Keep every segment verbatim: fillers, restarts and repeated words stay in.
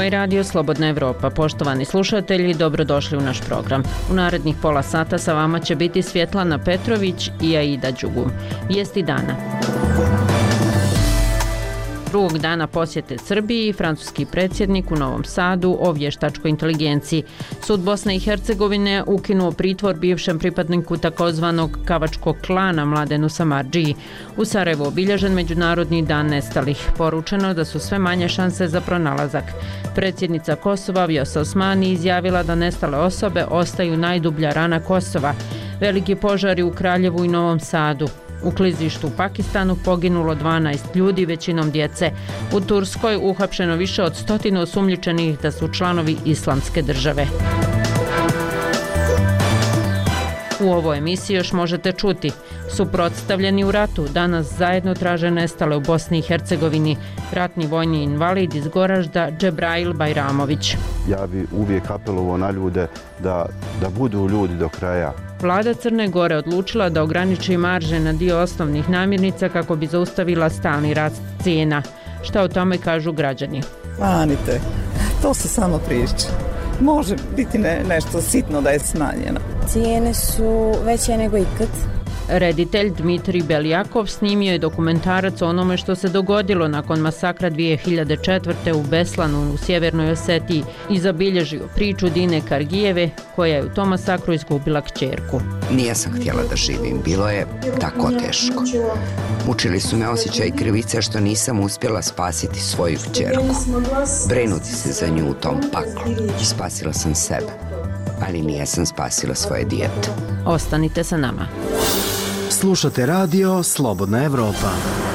i Radio Slobodna Evropa. Poštovani slušatelji, dobrodošli u naš program. U narednih pola sata sa vama će biti Svjetlana Petrović i Aida Đugum. Vijesti dana. Drugog dana posjete Srbiji, francuski predsjednik u Novom Sadu o vještačkoj inteligenciji. Sud Bosne i Hercegovine ukinuo pritvor bivšem pripadniku takozvanog kavačkog klana Mladenu Samardžiji. U Sarajevu obilježen Međunarodni dan nestalih. Poručeno da su sve manje šanse za pronalazak. Predsjednica Kosova Vjosa Osmani izjavila da nestale osobe ostaju najdublja rana Kosova. Veliki požari u Kraljevu i Novom Sadu. U klizištu u Pakistanu poginulo dvanaest ljudi, većinom djece. U Turskoj uhapšeno više od stotinu osumnjičenih da su članovi islamske države. U ovoj emisiji još možete čuti: suprotstavljeni u ratu, danas zajedno traže nestale u Bosni i Hercegovini, ratni vojni invalid iz Goražda Džebrail Bajramović. Ja bi uvijek apelovao na ljude da, da budu ljudi do kraja. Vlada Crne Gore odlučila da ograniči marže na dio osnovnih namirnica kako bi zaustavila stalni rast cijena. Šta o tome kažu građani? Manite, to se samo priča. Može biti ne, nešto sitno da je smanjeno. Cijene su veće nego ikad. Reditelj Dmitrij Beljakov snimio je dokumentarac o onome što se dogodilo nakon masakra dvije hiljade četvrte. u Beslanu u sjevernoj Osetiji i zabilježio priču Dine Kargijeve, koja je u tom masakru izgubila kćerku. Nijesam htjela da živim, bilo je tako teško. Mučili su me osjećaj krivice što nisam uspjela spasiti svoju kćerku. Brinuti se za nju u tom paklu. Spasila sam sebe, ali nijesam spasila svoje dijete. Ostanite sa nama. Slušate radio Slobodna Evropa.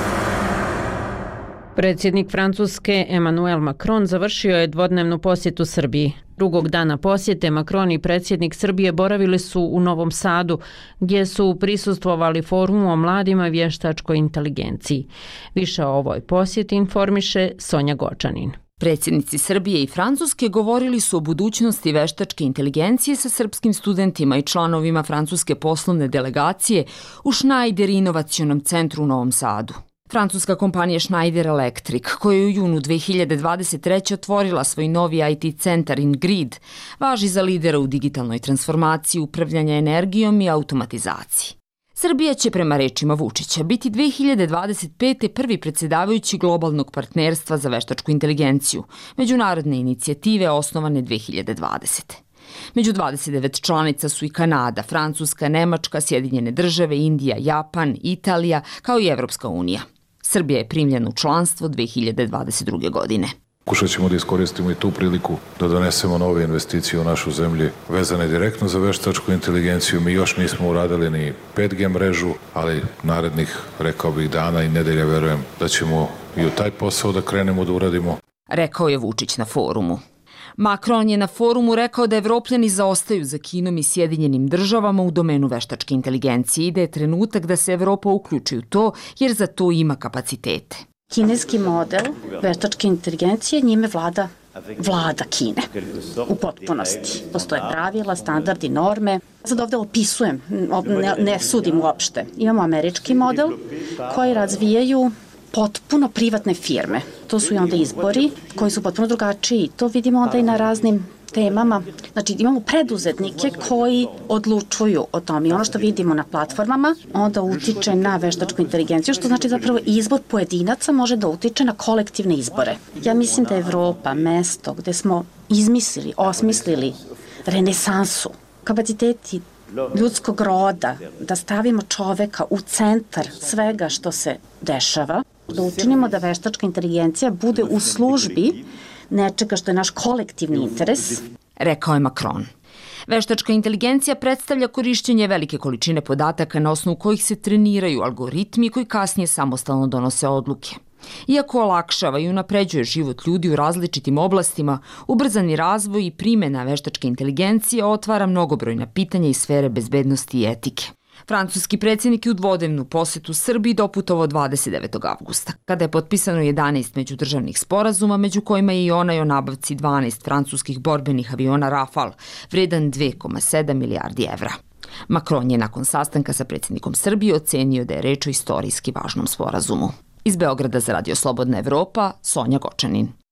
Predsjednik Francuske Emmanuel Macron završio je dvodnevnu posjetu Srbiji. Drugog dana posjete Macron i predsjednik Srbije boravili su u Novom Sadu, gdje su prisustvovali forumu o mladima i vještačkoj inteligenciji. Više o ovoj posjeti informiše Sonja Gočanin. Predsjednici Srbije i Francuske govorili su o budućnosti veštačke inteligencije sa srpskim studentima i članovima francuske poslovne delegacije u Schneider inovacionom centru u Novom Sadu. Francuska kompanija Schneider Electric, koja je u junu dve hiljade dvadeset treće otvorila svoj novi I T centar InGrid, važi za lidera u digitalnoj transformaciji, upravljanja energijom i automatizaciji. Srbija će, prema rečima Vučića, biti dve hiljade dvadeset pete. prvi predsjedavajući globalnog partnerstva za veštačku inteligenciju, međunarodne inicijative osnovane dve hiljade dvadesete. Među dvadeset devet članica su i Kanada, Francuska, Nemačka, Sjedinjene države, Indija, Japan, Italija, kao i Evropska unija. Srbija je primljena u članstvo dve hiljade dvadeset druge. godine. Pokušat ćemo da iskoristimo i tu priliku da donesemo nove investicije u našu zemlji vezane direktno za veštačku inteligenciju. Mi još nismo uradili ni pet G mrežu, ali narednih, rekao bih, dana i nedelja verujem da ćemo i u taj posao da krenemo da uradimo. Rekao je Vučić na forumu. Macron je na forumu rekao da Evropljani zaostaju za Kinom i Sjedinjenim državama u domenu veštačke inteligencije i da je trenutak da se Evropa uključi u to jer za to ima kapacitete. Kineski model veštačke inteligencije, njime vlada vlada Kine u potpunosti. Postoje pravila, standardi, norme. Sad ovdje opisujem, ne, ne sudim uopšte. Imamo američki model koji razvijaju potpuno privatne firme. To su i onda izbori koji su potpuno drugačiji. To vidimo onda i na raznim temama. Znači imamo preduzetnike koji odlučuju o tom i ono što vidimo na platformama onda utiče na veštačku inteligenciju, što znači zapravo izbor pojedinaca može da utiče na kolektivne izbore. Ja mislim da je Evropa mesto gde smo izmislili, osmislili renesansu, kapaciteti ljudskog roda, da stavimo čoveka u centar svega što se dešava, da učinimo da veštačka inteligencija bude u službi nečega što je naš kolektivni interes. Rekao je Macron. Veštačka inteligencija predstavlja korišćenje velike količine podataka na osnovu kojih se treniraju algoritmi koji kasnije samostalno donose odluke. Iako olakšava i unapređuje život ljudi u različitim oblastima, ubrzani razvoj i primjena veštačke inteligencije otvara mnogobrojna pitanja iz sfere bezbednosti i etike. Francuski predsjednik je u dvodnevnu posjetu Srbiji doputovao dvadeset devetog avgusta, kada je potpisano jedanaest međudržavnih sporazuma, među kojima je i onaj o nabavci dvanaest francuskih borbenih aviona Rafale, vredan dve zarez sedam milijardi evra. Macron je nakon sastanka sa predsjednikom Srbije ocenio da je reč o istorijski važnom sporazumu. Iz Beograda za Radio Slobodna Evropa, Sonja Gočanin.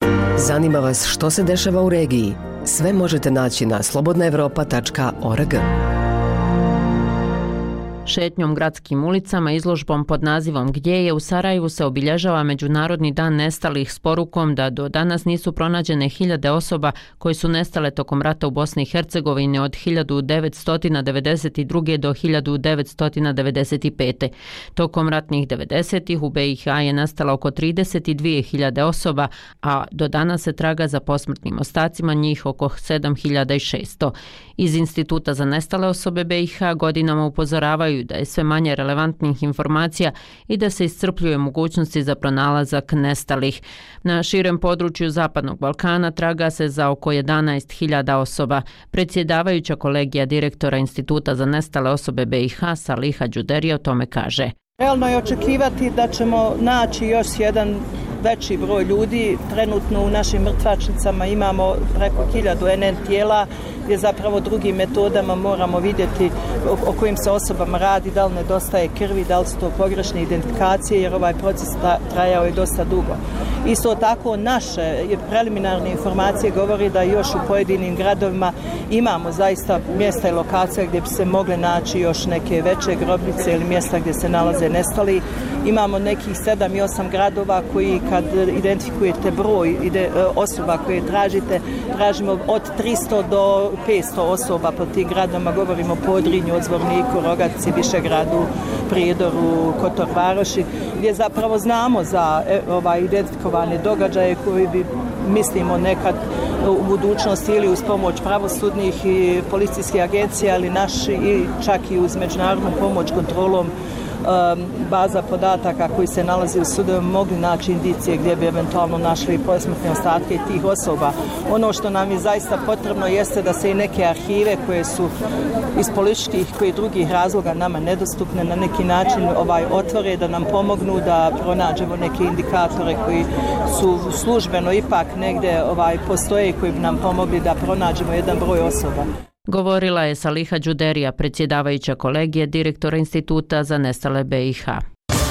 Zanima vas što se dešava u regiji? Sve možete naći na slobodna evropa tačka org. Šetnjom gradskim ulicama izložbom pod nazivom Gdje je u Sarajevu se obilježava Međunarodni dan nestalih s porukom da do danas nisu pronađene hiljade osoba koji su nestale tokom rata u Bosni i Hercegovini od hiljadu devetsto devedeset druge. do hiljadu devetsto devedeset pete. Tokom ratnih devedesetih u B i H je nestalo oko trideset dvije hiljade osoba, a do danas se traga za posmrtnim ostacima, njih oko sedam hiljada šesto. Iz Instituta za nestale osobe B i H godinama upozoravaju da je sve manje relevantnih informacija i da se iscrpljuje mogućnosti za pronalazak nestalih. Na širem području Zapadnog Balkana traga se za oko jedanaest hiljada osoba. Predsjedavajuća kolegija direktora Instituta za nestale osobe B i H Saliha Đuderija o tome kaže. Realno je očekivati da ćemo naći još jedan veći broj ljudi. Trenutno u našim mrtvačnicama imamo preko hiljadu N N tijela gdje zapravo drugim metodama moramo vidjeti o, o kojim se osobama radi, da li nedostaje krvi, da li su to pogrešne identifikacije, jer ovaj proces trajao je dosta dugo. Isto tako naše preliminarne informacije govori da još u pojedinim gradovima imamo zaista mjesta i lokacija gdje bi se mogle naći još neke veće grobnice ili mjesta gdje se nalaze nestali. Imamo nekih sedam i osam gradova koji kad identifikujete broj ide, osoba koje tražite, tražimo od tristo do petsto osoba po tih gradama, govorimo o Podrinju, Odzvorniku, Rogatici, Višegradu, Prijedoru, Kotor Varoši, gdje zapravo znamo za ovaj identifikovane događaje koji bi mislimo nekad u budućnosti ili uz pomoć pravosudnih i policijskih agencija, ali naši i čak i uz međunarodnu pomoć kontrolom baza podataka koji se nalazi u sudovima mogli naći indicije gdje bi eventualno našli posmrtne ostatke tih osoba. Ono što nam je zaista potrebno jeste da se i neke arhive koje su iz političkih koji drugih razloga nama nedostupne na neki način ovaj otvore, da nam pomognu da pronađemo neke indikatore koji su službeno ipak negdje ovaj postoje i koji bi nam pomogli da pronađemo jedan broj osoba. Govorila je Saliha Đuderija, predsjedavajuća kolegije direktora Instituta za nestale B i H.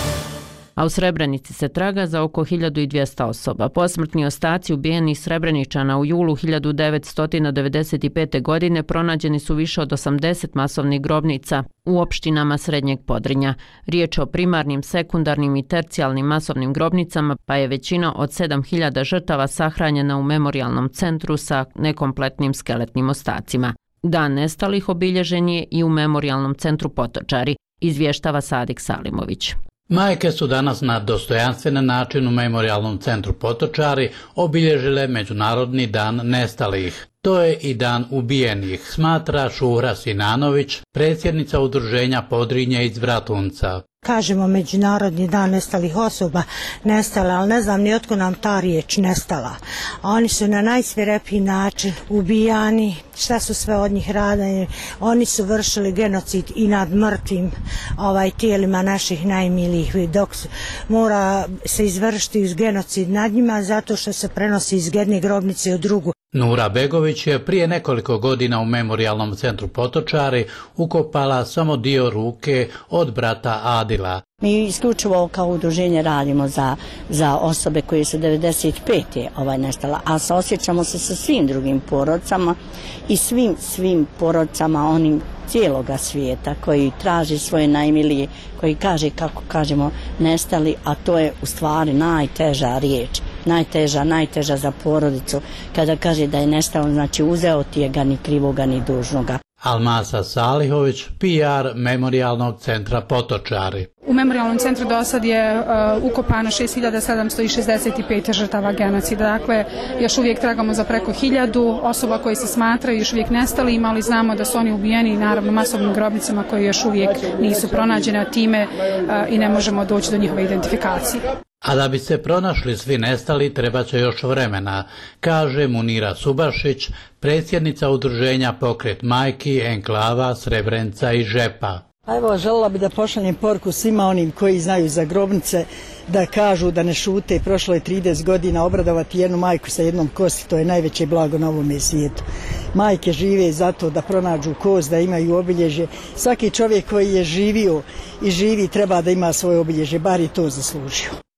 A u Srebrenici se traga za oko hiljadu dvjesto osoba. Posmrtni ostaci ubijenih Srebreničana u julu hiljadu devetsto devedeset pete. godine pronađeni su više od osamdeset masovnih grobnica u opštinama Srednjeg Podrinja. Riječ je o primarnim, sekundarnim i tercijalnim masovnim grobnicama, pa je većina od sedam hiljada žrtava sahranjena u memorijalnom centru sa nekompletnim skeletnim ostacima. Dan nestalih obilježen je i u memorijalnom centru Potočari, izvještava Sadik Salimović. Majke su danas na dostojanstven način u memorijalnom centru Potočari obilježile Međunarodni dan nestalih. To je i dan ubijenih, smatra Šura Sinanović, predsjednica udruženja Podrinje iz Bratunca. Kažemo Međunarodni dan nestalih osoba, nestala, ali ne znam ni otko nam ta riječ nestala. Oni su na najsvirepiji način ubijani, šta su sve od njih radili, oni su vršili genocid i nad mrtvim ovaj, tijelima naših najmilijih, dok mora se izvršiti genocid nad njima zato što se prenosi iz jedne grobnice u drugu. Nura Begović je prije nekoliko godina u memorijalnom centru Potočari ukopala samo dio ruke od brata Adila. Mi isključivo kao udruženje radimo za, za osobe koje su devedeset pete ovaj nestala, a osjećamo se sa svim drugim porodcama i svim, svim porodcama onim cijeloga svijeta koji traži svoje najmilije, koji kaže, kako kažemo, nestali, a to je u stvari najteža riječ. Najteža, najteža za porodicu. Kada kaže da je nestao, znači uzeo ti je ga ni krivoga ni dužnoga. Almasa Salihović, P R memorijalnog centra Potočari. U memorijalnom centru do sad je uh, ukopano šest hiljada sedamsto šezdeset pet žrtava genocida. Dakle, još uvijek tragamo za preko hiljadu osoba koji se smatraju još uvijek nestali, ali znamo da su oni ubijeni naravno masovnim grobnicama koje još uvijek nisu pronađene, a time uh, i ne možemo doći do njihove identifikacije. A da bi se pronašli svi nestali treba će još vremena, kaže Munira Subašić, predsjednica udruženja Pokret majki, Enklava, Srebrenica i Žepa. A evo, željela bi da pošaljem poruku svima onim koji znaju za grobnice, da kažu da ne šute. Prošlo je trideset godina, obradovati jednu majku sa jednom kosti, to je najveće blago na ovome svijetu. Majke žive zato da pronađu kost, da imaju obilježje. Svaki čovjek koji je živio i živi treba da ima svoje obilježje, bar je to zaslužio.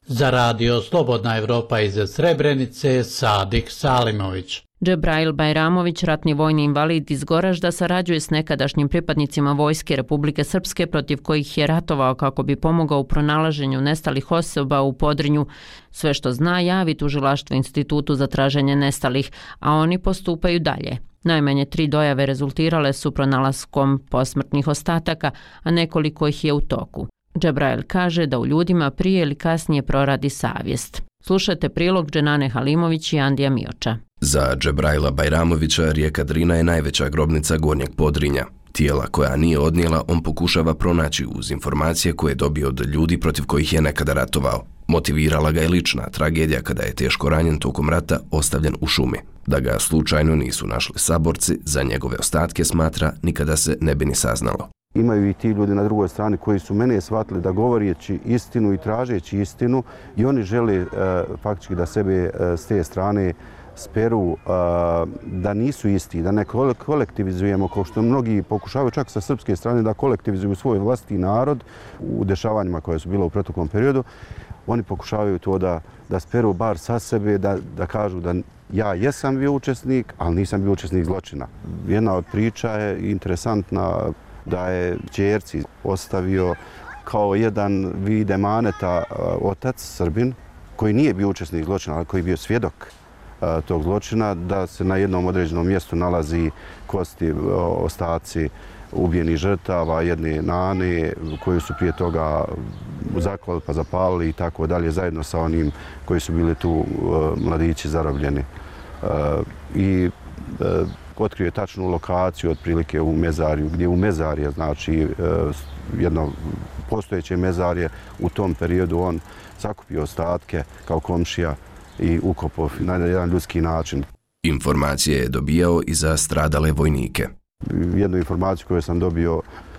Za radio Slobodna Evropa iz Srebrenice, Sadik Salimović. Džebrail Bajramović, ratni vojni invalid iz Goražda, sarađuje s nekadašnjim pripadnicima Vojske Republike Srpske protiv kojih je ratovao kako bi pomogao u pronalaženju nestalih osoba u Podrinju. Sve što zna javi tužilaštvu Institutu za traženje nestalih, a oni postupaju dalje. Najmanje tri dojave rezultirale su pronalaskom posmrtnih ostataka, a nekoliko ih je u toku. Džebrail kaže da u ljudima prije ili kasnije proradi savjest. Slušajte prilog Dženane Halimović i Andija Mioča. Za Džebraila Bajramovića rijeka Drina je najveća grobnica Gornjeg Podrinja. Tijela koja nije odnijela on pokušava pronaći uz informacije koje je dobio od ljudi protiv kojih je nekada ratovao. Motivirala ga je lična tragedija kada je teško ranjen tokom rata ostavljen u šumi. Da ga slučajno nisu našli saborci, za njegove ostatke smatra nikada se ne bi ni saznalo. Imaju i ti ljudi na drugoj strani koji su mene shvatili da govorijeći istinu i tražeći istinu i oni žele e, faktički da sebe e, s te strane speru, e, da nisu isti, da ne kolektivizujemo kao što mnogi pokušavaju čak sa srpske strane da kolektivizuju svoj vlastiti narod u dešavanjima koje su bilo u proteklom periodu. Oni pokušavaju to da, da speru bar sa sebe, da, da kažu da ja jesam bio učesnik, ali nisam bio učesnik zločina. Jedna od priča je interesantna da je ćerci ostavio kao jedan vid emaneta otac Srbin koji nije bio učesnik zločina, ali koji je bio svjedok tog zločina, da se na jednom određenom mjestu nalazi kosti, ostaci ubijenih žrtava, jedne nane koju su prije toga zaklali pa zapalili i tako dalje, zajedno sa onim koji su bili tu mladići zarobljeni. I otkrio je tačnu lokaciju otprilike u mezarju, gdje u mezarje, znači jedno postojeće mezarje, u tom periodu on sakupio ostatke kao komšija i ukopao na jedan ljudski način. Informacije je dobijao i za stradale vojnike. Jednu informaciju koju sam dobio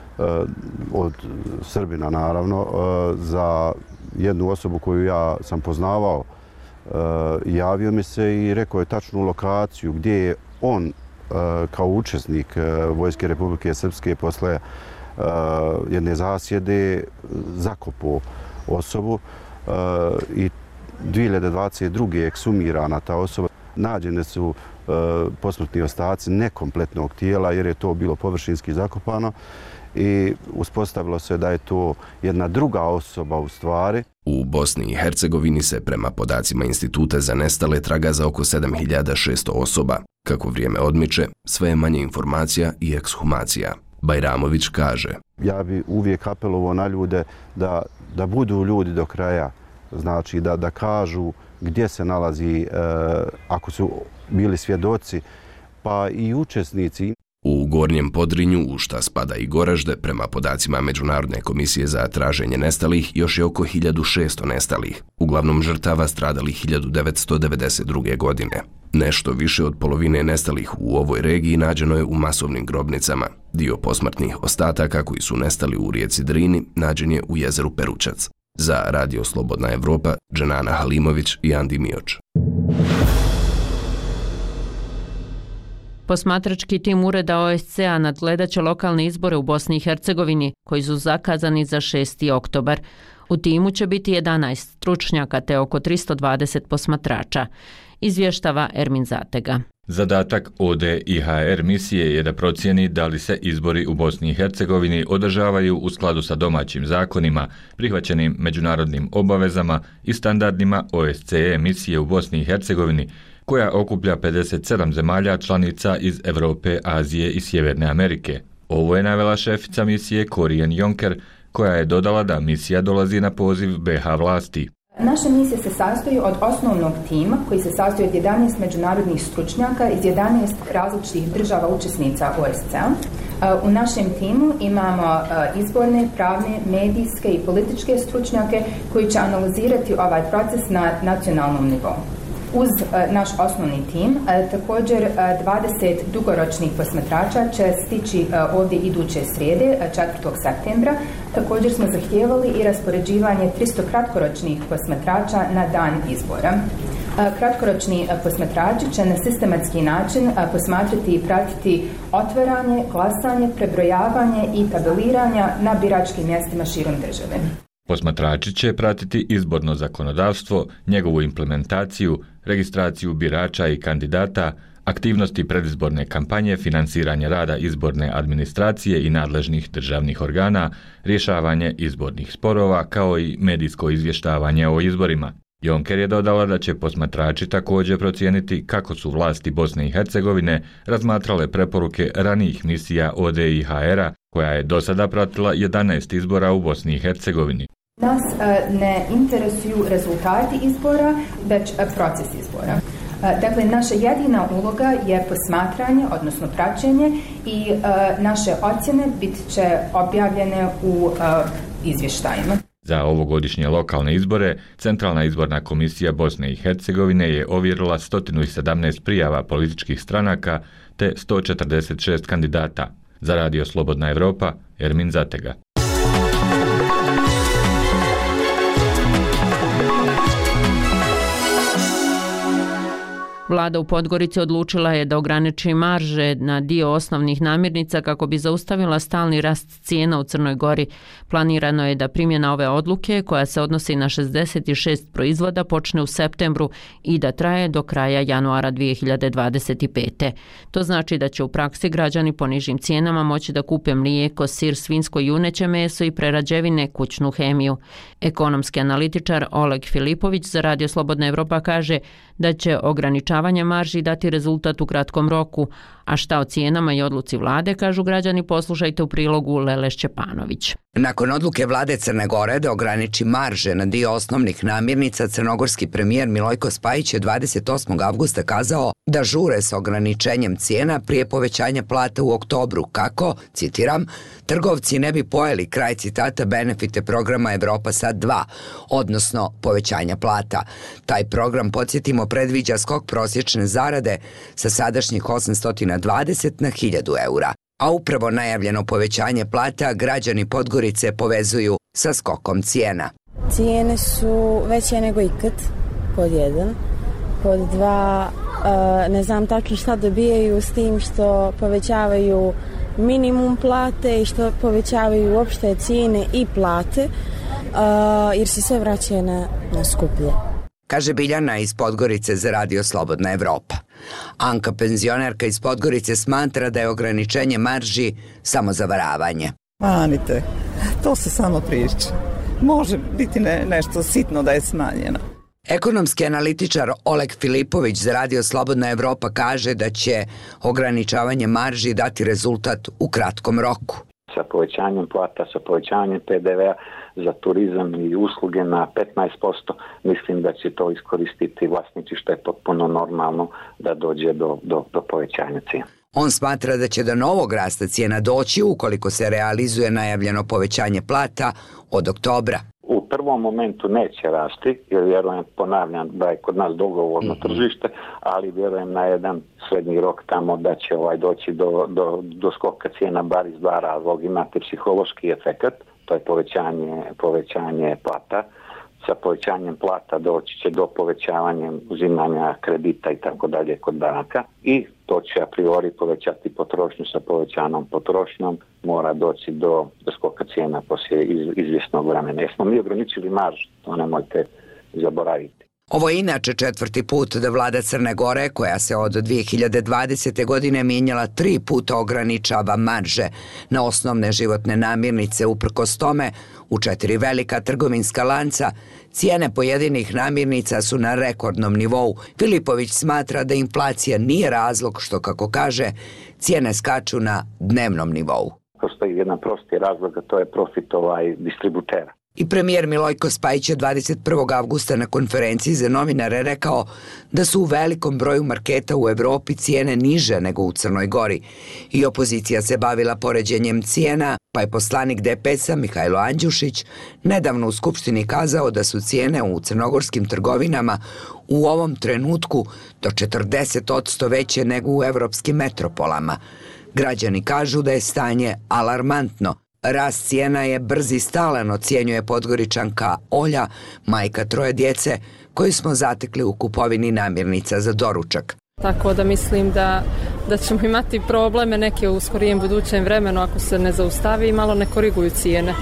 od Srbina, naravno, za jednu osobu koju ja sam poznavao, javio mi se i rekao je tačnu lokaciju gdje je on kao učesnik Vojske Republike Srpske posle jedne zasjede zakopao osobu i dvije hiljade dvadeset druge je eksumirana ta osoba. Nađene su posmrtni ostaci nekompletnog tijela jer je to bilo površinski zakopano i uspostavilo se da je to jedna druga osoba u stvari. U Bosni i Hercegovini se prema podacima Instituta za nestale traga za oko sedam hiljada šesto osoba. Kako vrijeme odmiče, sve je manje informacija i ekshumacija. Bajramović kaže: Ja bi uvijek apelovao na ljude da, da budu ljudi do kraja, znači da, da kažu gdje se nalazi, e, ako su bili svjedoci, pa i učesnici. U Gornjem Podrinju, u šta spada i Goražde, prema podacima Međunarodne komisije za traženje nestalih, još je oko hiljadu šesto nestalih, uglavnom žrtava stradalih hiljadu devetsto devedeset druge. godine. Nešto više od polovine nestalih u ovoj regiji nađeno je u masovnim grobnicama. Dio posmrtnih ostataka koji su nestali u rijeci Drini nađen je u jezeru Peručac. Za Radio Slobodna Evropa, Dženana Halimović i Andi Mioč. Posmatrački tim Ureda O S C-a nadgledaće lokalne izbore u Bosni i Hercegovini, koji su zakazani za šesti oktobar. U timu će biti jedanaest stručnjaka te oko tristo dvadeset posmatrača, izvještava Ermin Zatega. Zadatak O D I H R misije je da procijeni da li se izbori u Bosni i Hercegovini održavaju u skladu sa domaćim zakonima, prihvaćenim međunarodnim obavezama i standardima O S C E misije u Bosni i Hercegovini, koja okuplja pedeset sedam zemalja članica iz Evrope, Azije i Sjeverne Amerike. Ovo je navela šefica misije Korijen Jonker, koja je dodala da misija dolazi na poziv B H vlasti. Naša misija se sastoji od osnovnog tima koji se sastoji od jedanaest međunarodnih stručnjaka iz jedanaest različitih država učesnica O S C A. U našem timu imamo izborne, pravne, medijske i političke stručnjake koji će analizirati ovaj proces na nacionalnom nivou. Uz naš osnovni tim, također dvadeset dugoročnih posmatrača će stići ovdje iduće srijede, četvrtog septembra. Također smo zahtijevali i raspoređivanje tristo kratkoročnih posmatrača na dan izbora. Kratkoročni posmatrači će na sistematski način posmatrati i pratiti otvaranje, glasanje, prebrojavanje i tabeliranja na biračkim mjestima širom države. Posmatrači će pratiti izborno zakonodavstvo, njegovu implementaciju, registraciju birača i kandidata, aktivnosti predizborne kampanje, finansiranje rada izborne administracije i nadležnih državnih organa, rješavanje izbornih sporova kao i medijsko izvještavanje o izborima. Jonker je dodala da će posmatrači također procijeniti kako su vlasti Bosne i Hercegovine razmatrale preporuke ranijih misija O D I H R-a koja je do sada pratila jedanaest izbora u Bosni i Hercegovini. Nas ne interesuju rezultati izbora, već proces izbora. Dakle, naša jedina uloga je posmatranje, odnosno praćenje i naše ocjene bit će objavljene u izvještajima. Za ovogodišnje lokalne izbore, Centralna izborna komisija Bosne i Hercegovine je ovjerila sto sedamnaest prijava političkih stranaka te sto četrdeset šest kandidata. Za Radio Slobodna Evropa, Ermin Zatega. Vlada u Podgorici odlučila je da ograniči marže na dio osnovnih namirnica kako bi zaustavila stalni rast cijena u Crnoj Gori. Planirano je da primjena ove odluke, koja se odnosi na šezdeset šest proizvoda, počne u septembru i da traje do kraja januara dvije hiljade dvadeset pete. To znači da će u praksi građani po nižim cijenama moći da kupe mlijeko, sir, svinjsko i juneće meso i prerađevine, kućnu hemiju. Ekonomski analitičar Oleg Filipović za Radio Slobodna Evropa kaže da će ograničavanje marži dati rezultat u kratkom roku, a šta o cijenama i odluci vlade, kažu građani, poslušajte u prilogu Lele Šćepanović. Nakon odluke vlade Crne Gore da ograniči marže na dio osnovnih namirnica, crnogorski premijer Milojko Spajić je dvadeset osmog avgusta kazao da žure sa ograničenjem cijena prije povećanja plata u oktobru, kako, citiram, trgovci ne bi pojeli, kraj citata, benefite programa Evropa Sad dva, odnosno povećanja plata. Taj program, podsjetimo, predviđa skok prosječne zarade sa sadašnjih osamsto dvadeset na hiljadu eura. A upravo najavljeno povećanje plata građani Podgorice povezuju sa skokom cijena. Cijene su veće nego ikad, pod jedan. Pod dva, ne znam tačno šta dobijaju s tim što povećavaju minimum plate i što povećavaju uopšte cijene i plate, jer se sve vraća na, na skuplje. Kaže Biljana iz Podgorice za Radio Slobodna Evropa. Anka, penzionerka iz Podgorice, smatra da je ograničenje marži samo zavaravanje. Manite, to se samo priča. Može biti ne, nešto sitno da je smanjeno. Ekonomski analitičar Oleg Filipović za Radio Slobodna Evropa kaže da će ograničavanje marži dati rezultat u kratkom roku. Sa povećanjem plata, sa povećanjem P D V-a za turizam i usluge na petnaest posto, mislim da će to iskoristiti vlasnici, što je potpuno normalno da dođe do, do, do povećanja cijena. On smatra da će do novog rasta cijena doći ukoliko se realizuje najavljeno povećanje plata od oktobra. U prvom momentu neće rasti, jer vjerujem, ponavljam, da je kod nas dogovorno tržište, ali vjerujem na jedan srednji rok tamo da će ovaj doći do, do, do skoka cijena bar iz dva razloga. Imate psihološki efekat, to je povećanje, povećanje plata. Sa povećanjem plata doći će do povećavanja uzimanja kredita i tako dalje kod banaka i to će a priori povećati potrošnju. Sa povećanom potrošnjom mora doći do, do skoka cijena poslije iz, izvjesnog vremena. Jesmo mi ograničili maržu, to nemojte zaboraviti. Ovo je inače četvrti put da vlada Crne Gore, koja se od dvije hiljade dvadesete. godine mijenjala tri puta, ograničava marže na osnovne životne namirnice. Uprkos tome, u četiri velika trgovinska lanca cijene pojedinih namirnica su na rekordnom nivou. Filipović smatra da inflacija nije razlog što, kako kaže, cijene skaču na dnevnom nivou. Postoji jedan prosti razlog, a to je profit ovaj distributera. I premijer Milojko Spajić je dvadeset prvog avgusta na konferenciji za novinare rekao da su u velikom broju marketa u Evropi cijene niže nego u Crnoj Gori. I opozicija se bavila poređenjem cijena, pa je poslanik D P S-a Mihajlo Andjušić nedavno u Skupštini kazao da su cijene u crnogorskim trgovinama u ovom trenutku do četrdeset posto veće nego u evropskim metropolama. Građani kažu da je stanje alarmantno. Rast cijena je brz i stalan, ocjenjuje Podgoričanka Olja, majka troje djece, koju smo zatekli u kupovini namirnica za doručak. Tako da mislim da, da ćemo imati probleme neke u skorijem budućem vremenu ako se ne zaustavi i malo ne koriguju cijene.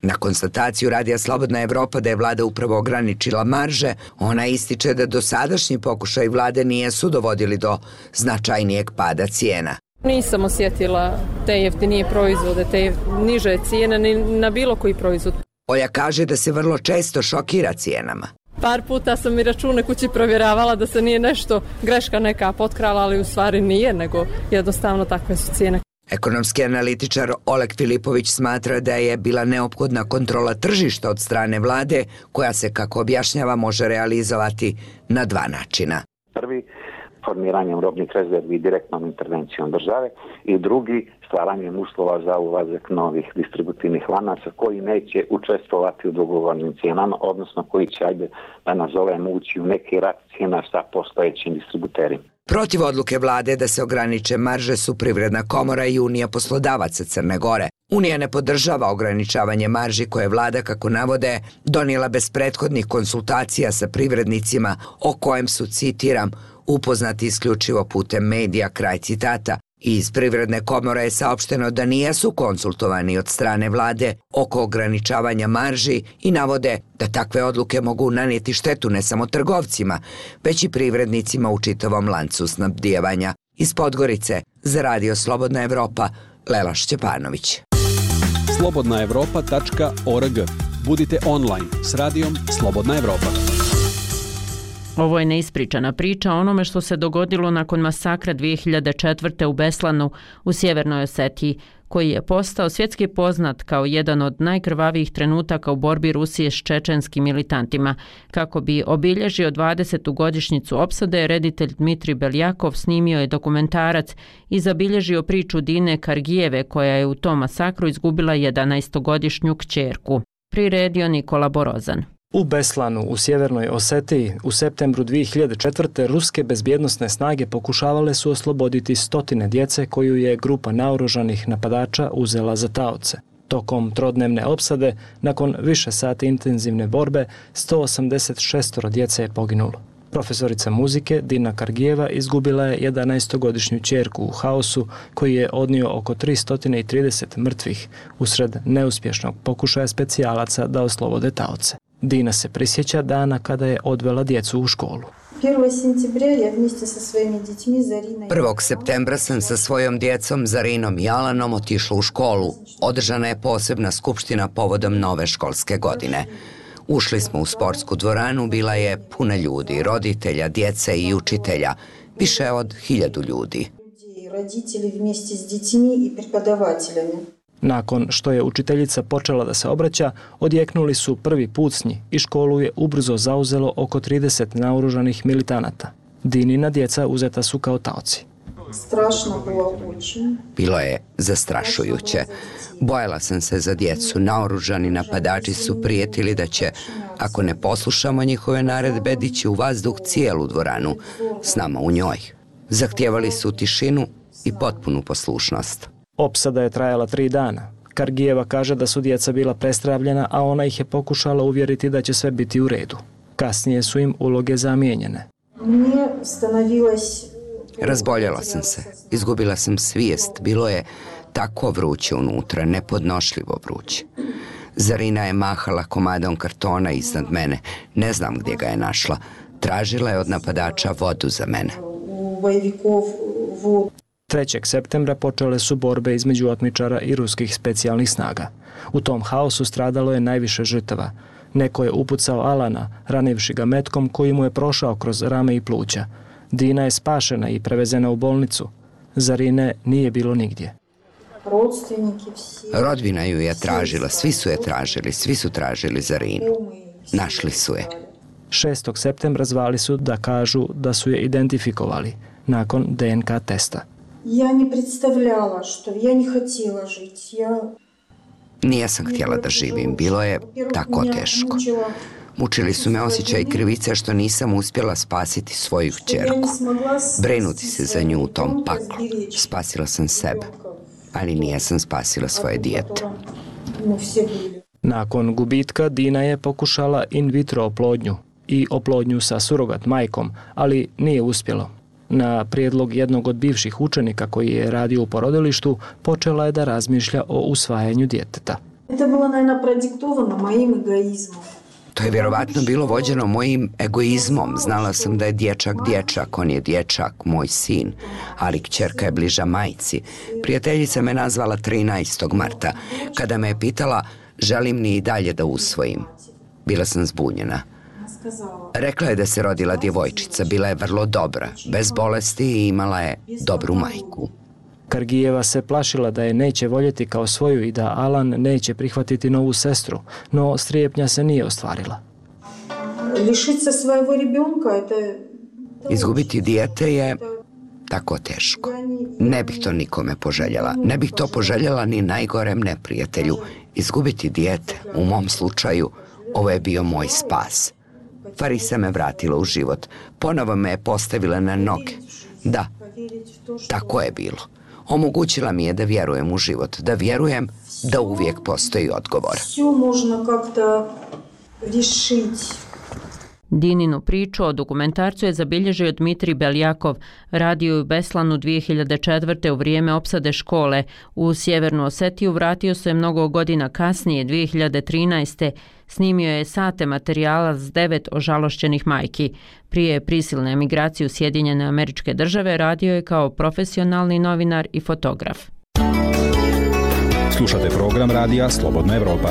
Na konstataciju Radija Slobodna Evropa da je vlada upravo ograničila marže, ona ističe da dosadašnji pokušaj vlade nijesu dovodili do značajnijeg pada cijena. Nisam osjetila te jeftinije proizvode, te niže cijene ni na bilo koji proizvod. Olja kaže da se vrlo često šokira cijenama. Par puta sam i račune kući provjeravala da se nije nešto greška neka potkrala, ali u stvari nije, nego jednostavno takve su cijene. Ekonomski analitičar Oleg Filipović smatra da je bila neophodna kontrola tržišta od strane vlade, koja se, kako objašnjava, može realizovati na dva načina. Prvi, formiranjem robnih rezervi direktnom intervencijom države i drugi, stvaranjem uslova za ulazak novih distributivnih lanaca koji neće učestvovati u dogovornim cijenama, odnosno koji će, ajde da nazovemo, ući u neki rat cijena sa postojećim distributerima. Protiv odluke vlade da se ograniče marže su Privredna komora i Unija poslodavaca Crne Gore. Unija ne podržava ograničavanje marži koje je vlada, kako navode, donijela bez prethodnih konsultacija sa privrednicima, o kojem su, citiram, upoznati isključivo putem medija, kraj citata. Iz Privredne komore je saopšteno da nijesu konsultovani od strane vlade oko ograničavanja marži i navode da takve odluke mogu nanijeti štetu ne samo trgovcima, već i privrednicima u čitavom lancu snabdijevanja. Iz Podgorice za Radio Slobodna Evropa, Lela Šćepanović. slobodna evropa tačka org. Budite online s radijom Slobodna Evropa. Ovo je neispričana priča o onome što se dogodilo nakon masakra dvije hiljade četvrte. u Beslanu u Sjevernoj Osetiji, koji je postao svjetski poznat kao jedan od najkrvavijih trenutaka u borbi Rusije s čečenskim militantima. Kako bi obilježio dvadesetu godišnjicu opsade, reditelj Dmitrij Beljakov snimio je dokumentarac i zabilježio priču Dine Kargijeve, koja je u tom masakru izgubila jedanaestogodišnju kćerku. Priredio Nikola Borozan. U Beslanu, u Sjevernoj Osetiji, u septembru dvije hiljade četvrte. ruske bezbjednosne snage pokušavale su osloboditi stotine djece koju je grupa naoružanih napadača uzela za taoce. Tokom trodnevne opsade, nakon više sati intenzivne borbe, sto osamdeset šest djece je poginulo. Profesorica muzike Dina Kargijeva izgubila je jedanaestogodišnju ćerku u haosu koji je odnio oko tristo trideset mrtvih usred neuspješnog pokušaja specijalaca da oslobode taoce. Dina se prisjeća dana kada je odvela djecu u školu. prvog septembra sam sa svojom djecom Zarinom i Alanom otišla u školu. Održana je posebna skupština povodom nove školske godine. Ušli smo u sportsku dvoranu, bila je puna ljudi, roditelja, djece i učitelja, više od hiljadu ljudi. Nakon što je učiteljica počela da se obraća, odjeknuli su prvi pucnji i školu je ubrzo zauzelo oko trideset naoružanih militanata. Dinina djeca uzeta su kao taoci. Bilo je zastrašujuće. Bojala sam se za djecu. Naoružani napadači su prijetili da će, ako ne poslušamo njihove naredbe, dići u vazduh cijelu dvoranu, s nama u njoj. Zahtijevali su tišinu i potpunu poslušnost. Opsada je trajala tri dana. Kargijeva kaže da su djeca bila prestravljena, a ona ih je pokušala uvjeriti da će sve biti u redu. Kasnije su im uloge zamijenjene. Razboljela sam se. Izgubila sam svijest. Bilo je tako vruće unutra, nepodnošljivo vruće. Zarina je mahala komadom kartona iznad mene. Ne znam gdje ga je našla. Tražila je od napadača vodu za mene. trećeg septembra počele su borbe između otmičara i ruskih specijalnih snaga. U tom haosu stradalo je najviše žrtava. Neko je upucao Alana, ranivši ga metkom koji mu je prošao kroz rame i pluća. Dina je spašena i prevezena u bolnicu. Zarine nije bilo nigdje. Rodbina ju je tražila, svi su je tražili, svi su tražili Zarinu. Našli su je. šestog septembra zvali su da kažu da su je identifikovali nakon D N K testa. Ja ne predstavljala što ja ne htjela žiti. Ja... Nijesam htjela da živim, bilo je tako teško. Mučili su me osjećaj krivice što nisam uspjela spasiti svoju kćerku. Brinuti se za nju u tom paklu. Spasila sam sebe, ali nijesam spasila svoje dijete. Nakon gubitka Dina je pokušala in vitro oplodnju i oplodnju sa surogat majkom, ali nije uspjelo. Na prijedlog jednog od bivših učenika koji je radio u porodilištu, počela je da razmišlja o usvajanju djeteta. Это было, наверное, продиктовано моим эгоизмом. To je vjerovatno bilo vođeno mojim egoizmom. Znala sam da je dječak dječak, on je dječak, moj sin, ali kćerka je bliža majci. Prijateljica me nazvala trinaestog marta, kada me je pitala želim li i dalje da usvojim. Bila sam zbunjena. Rekla je da se rodila djevojčica, bila je vrlo dobra, bez bolesti i imala je dobru majku. Kargijeva se plašila da je neće voljeti kao svoju i da Alan neće prihvatiti novu sestru, no strepnja se nije ostvarila. Lišiti svojego rебенка это... Izgubiti dijete je tako teško. Ne bih to nikome poželjela. Ne bih to poželjela ni najgorem neprijatelju. Izgubiti dijete, u mom slučaju, ovo je bio moj spas. Farisa me vratila u život. Ponovo me je postavila na noge. Da, tako je bilo. Omogućila mi je da vjerujem u život, da vjerujem da uvijek postoji odgovor. Sve možno kako rješiti. Dininu priču o dokumentarcu je zabilježio Dmitrij Beljakov, radio u Beslanu dvije hiljade četvrte u vrijeme opsade škole. U Sjevernu Osetiju vratio se mnogo godina kasnije, dvije hiljade trinaeste. Snimio je sate materijala s devet ožalošćenih majki. Prije prisilne emigracije u Sjedinjene Američke Države radio je kao profesionalni novinar i fotograf. Slušate program radija Slobodna Evropa.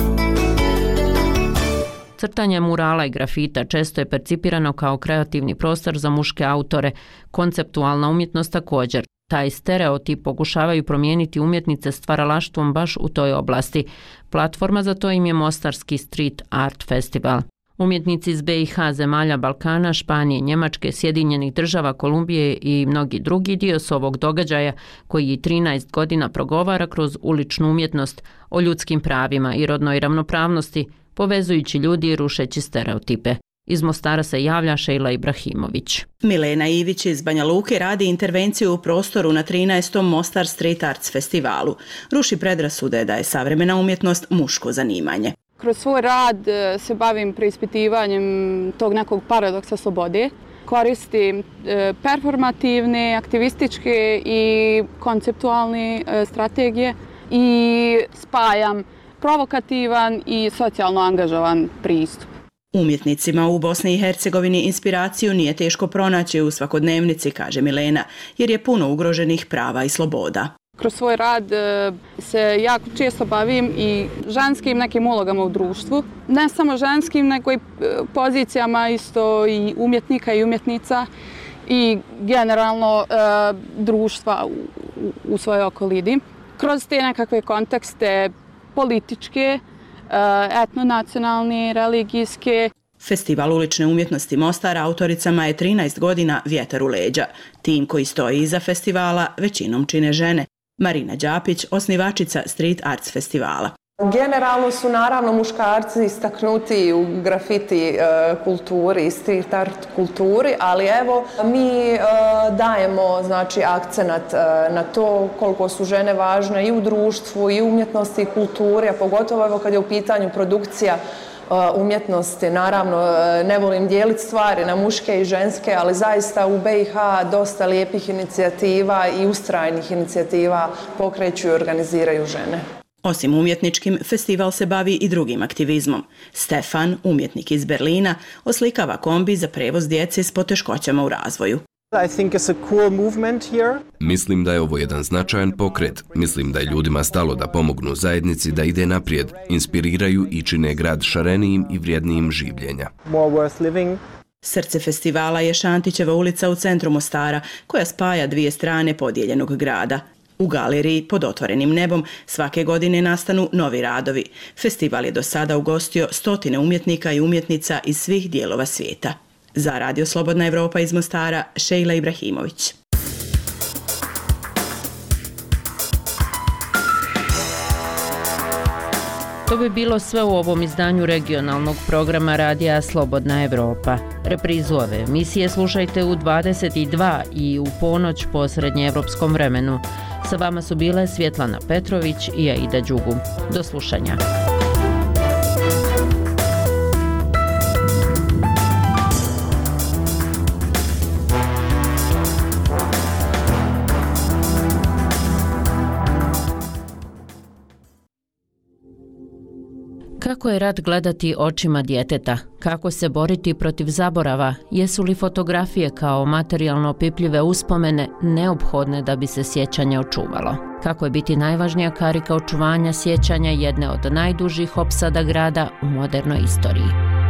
Crtanje murala i grafita često je percipirano kao kreativni prostor za muške autore, konceptualna umjetnost također. Taj stereotip pokušavaju promijeniti umjetnice stvaralaštvom baš u toj oblasti. Platforma za to im je Mostarski Street Art Festival. Umjetnici iz be i ha, zemalja Balkana, Španije, Njemačke, Sjedinjenih Država, Kolumbije i mnogi drugi dio su ovog događaja koji trinaest godina progovara kroz uličnu umjetnost o ljudskim pravima i rodnoj ravnopravnosti, povezujući ljudi i rušeći stereotipe. Iz Mostara se javlja Šejla Ibrahimović. Milena Ivić iz Banja Luke radi intervenciju u prostoru na trinaestom Mostar Street Arts festivalu. Ruši predrasude da je savremena umjetnost muško zanimanje. Kroz svoj rad se bavim preispitivanjem tog nekog paradoksa slobode. Koristim performativne, aktivističke i konceptualne strategije i spajam provokativan i socijalno angažovan pristup. Umjetnicima u Bosni i Hercegovini inspiraciju nije teško pronaći u svakodnevnici, kaže Milena, jer je puno ugroženih prava i sloboda. Kroz svoj rad se jako često bavim i ženskim nekim ulogama u društvu. Ne samo ženskim, nego i pozicijama isto i umjetnika i umjetnica i generalno društva u svojoj okolini. Kroz te nekakve kontekste političke, etnonacionalne, religijske. Festival ulične umjetnosti Mostar autoricama je trinaest godina vjetar u leđa. Tim koji stoji iza festivala većinom čine žene. Marina Đapić, osnivačica Street Arts festivala. Generalno su naravno muškarci istaknuti u grafiti kulturi i street art kulturi, ali evo mi dajemo znači akcenat na to koliko su žene važne i u društvu i u umjetnosti i kulturi, a pogotovo evo kad je u pitanju produkcija umjetnosti. Naravno, ne volim dijeliti stvari na muške i ženske, ali zaista u be i ha dosta lijepih inicijativa i ustrajnih inicijativa pokreću i organiziraju žene. Osim umjetničkim, festival se bavi i drugim aktivizmom. Stefan, umjetnik iz Berlina, oslikava kombi za prevoz djece s poteškoćama u razvoju. Mislim da je ovo jedan značajan pokret. Mislim da je ljudima stalo da pomognu zajednici da ide naprijed, inspiriraju i čine grad šarenijim i vrijednijim življenja. Srce festivala je Šantićeva ulica u centru Mostara, koja spaja dvije strane podijeljenog grada. U galeriji pod otvorenim nebom svake godine nastanu novi radovi. Festival je do sada ugostio stotine umjetnika i umjetnica iz svih dijelova svijeta. Za Radio Slobodna Evropa iz Mostara, Šejla Ibrahimović. To bi bilo sve u ovom izdanju regionalnog programa Radija Slobodna Evropa. Reprizu ove emisije slušajte u dvadeset dva i u ponoć po srednjeevropskom vremenu. Sa vama su bile Svjetlana Petrović i Aida Đugum. Do slušanja. Kako je rat gledati očima djeteta? Kako se boriti protiv zaborava? Jesu li fotografije kao materijalno opipljive uspomene neophodne da bi se sjećanje očuvalo? Kako je biti najvažnija karika očuvanja sjećanja jedne od najdužih opsada grada u modernoj istoriji?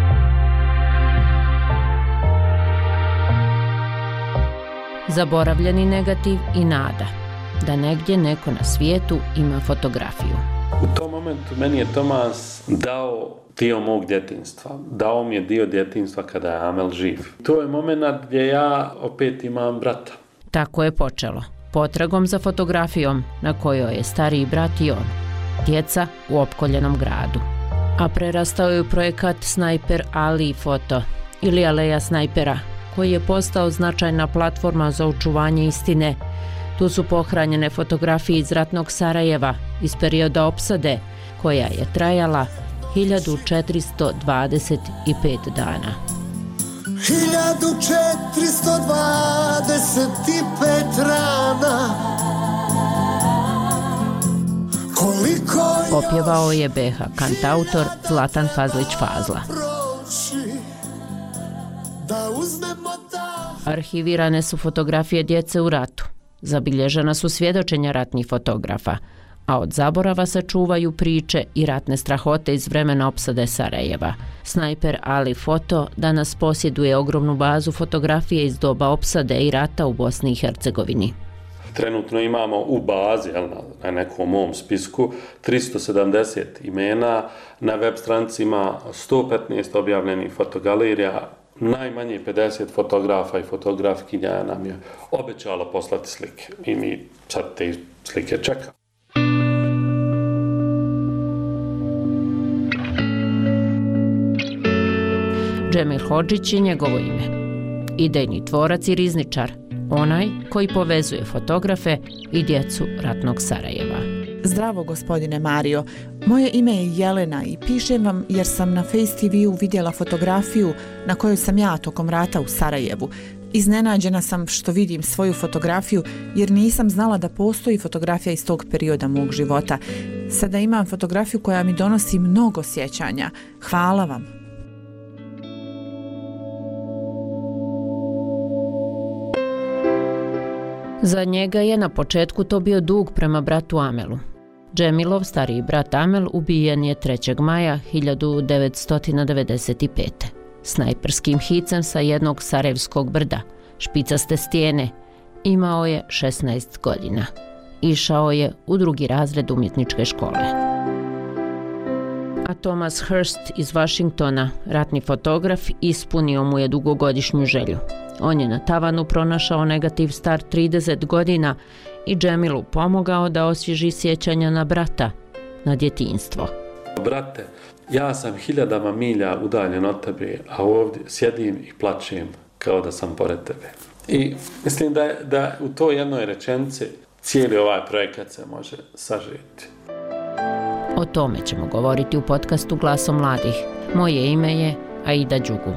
Zaboravljeni negativ i nada da negdje neko na svijetu ima fotografiju. U tom momentu meni je Tomas dao dio mog djetinjstva. Dao mi je dio djetinjstva kada je Amel živ. To je moment gdje ja opet imam brata. Tako je počelo. Potragom za fotografijom na kojoj je stariji brat i on. Djeca u opkoljenom gradu. A prerastao je u projekat Snajper Ali foto ili Aleja snajpera, koji je postao značajna platforma za očuvanje istine. Tu su pohranjene fotografije iz ratnog Sarajeva iz perioda opsade, koja je trajala hiljadu četiristo dvadeset pet dana. hiljadu četiristo dvadeset pet rana. Koliko Opjevao je B H kantautor Zlatan Fazlić Fazla. Arhivirane su fotografije djece u ratu. Zabilježena su svjedočenja ratnih fotografa, a od zaborava se čuvaju priče i ratne strahote iz vremena opsade Sarajeva. Snajper Ali foto danas posjeduje ogromnu bazu fotografije iz doba opsade i rata u Bosni i Hercegovini. Trenutno imamo u bazi, jel, na nekom mom spisku, tristo sedamdeset imena, na web stranici ima sto petnaest objavljenih fotogalerija. Najmanje pedeset fotografa i fotografkinja nam je obećalo poslati slike i mi sad te slike čekamo. Džemil Hodžić je njegovo ime. Idejni tvorac i rizničar, onaj koji povezuje fotografe i djecu ratnog Sarajeva. Zdravo, gospodine Mario. Moje ime je Jelena i pišem vam jer sam na Face T V-u vidjela fotografiju na kojoj sam ja tokom rata u Sarajevu. Iznenađena sam što vidim svoju fotografiju jer nisam znala da postoji fotografija iz tog perioda mog života. Sada imam fotografiju koja mi donosi mnogo sjećanja. Hvala vam. Za njega je na početku to bio dug prema bratu Amelu. Džemilov stariji brat Amel ubijen je trećeg maja hiljadu devetsto devedeset pete. Snajperskim hicem sa jednog sarajevskog brda, špicaste stijene. Imao je šesnaest godina. Išao je u drugi razred umjetničke škole. A Thomas Hurst iz Washingtona, ratni fotograf, ispunio mu je dugogodišnju želju. On je na tavanu pronašao negativ star trideset godina i Džemilu pomogao da osvježi sjećanja na brata, na djetinjstvo. Brate, ja sam hiljadama milja udaljen od tebe, a ovdje sjedim i plačem kao da sam pored tebe. I mislim da, da u toj jednoj rečenici cijeli ovaj projekat se može sažeti. O tome ćemo govoriti u podcastu Glasom mladih. Moje ime je Aida Đugum.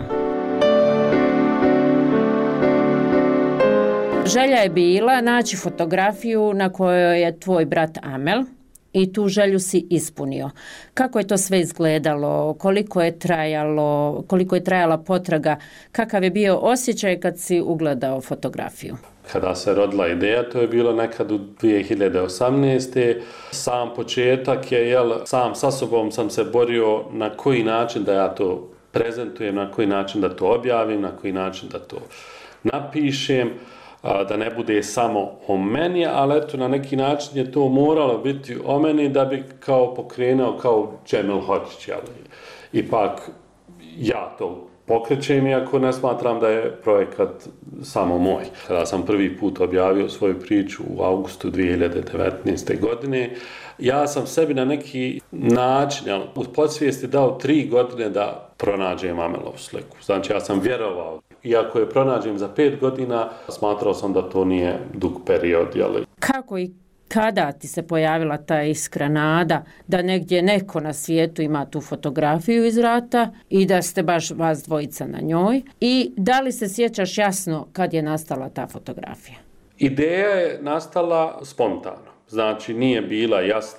Želja je bila naći fotografiju na kojoj je tvoj brat Amel i tu želju si ispunio. Kako je to sve izgledalo, koliko je trajalo, koliko je trajala potraga, kakav je bio osjećaj kad si ugledao fotografiju? Kada se rodila ideja, to je bilo nekad u dvije hiljade osamnaeste. Sam početak je, jel, sam sa sobom sam se borio na koji način da ja to prezentujem, na koji način da to objavim, na koji način da to napišem, da ne bude samo o meni, ali eto, na neki način je to moralo biti o meni da bi kao pokrenuo kao Džemil Hodžić, jel? Ipak ja to pokrećem, iako ne smatram da je projekat samo moj. Kada sam prvi put objavio svoju priču u augustu dvije hiljade devetnaeste. godine, ja sam sebi na neki način, jel, u podsvijesti dao tri godine da pronađem Amelovu sliku. Znači, ja sam vjerovao. Iako je pronađem za pet godina, smatrao sam da to nije dug period. Jel? Kako i kada ti se pojavila ta iskra nada da negdje neko na svijetu ima tu fotografiju iz rata i da ste baš vas dvojica na njoj? I da li se sjećaš jasno kad je nastala ta fotografija? Ideja je nastala spontano. Znači, nije bila jasna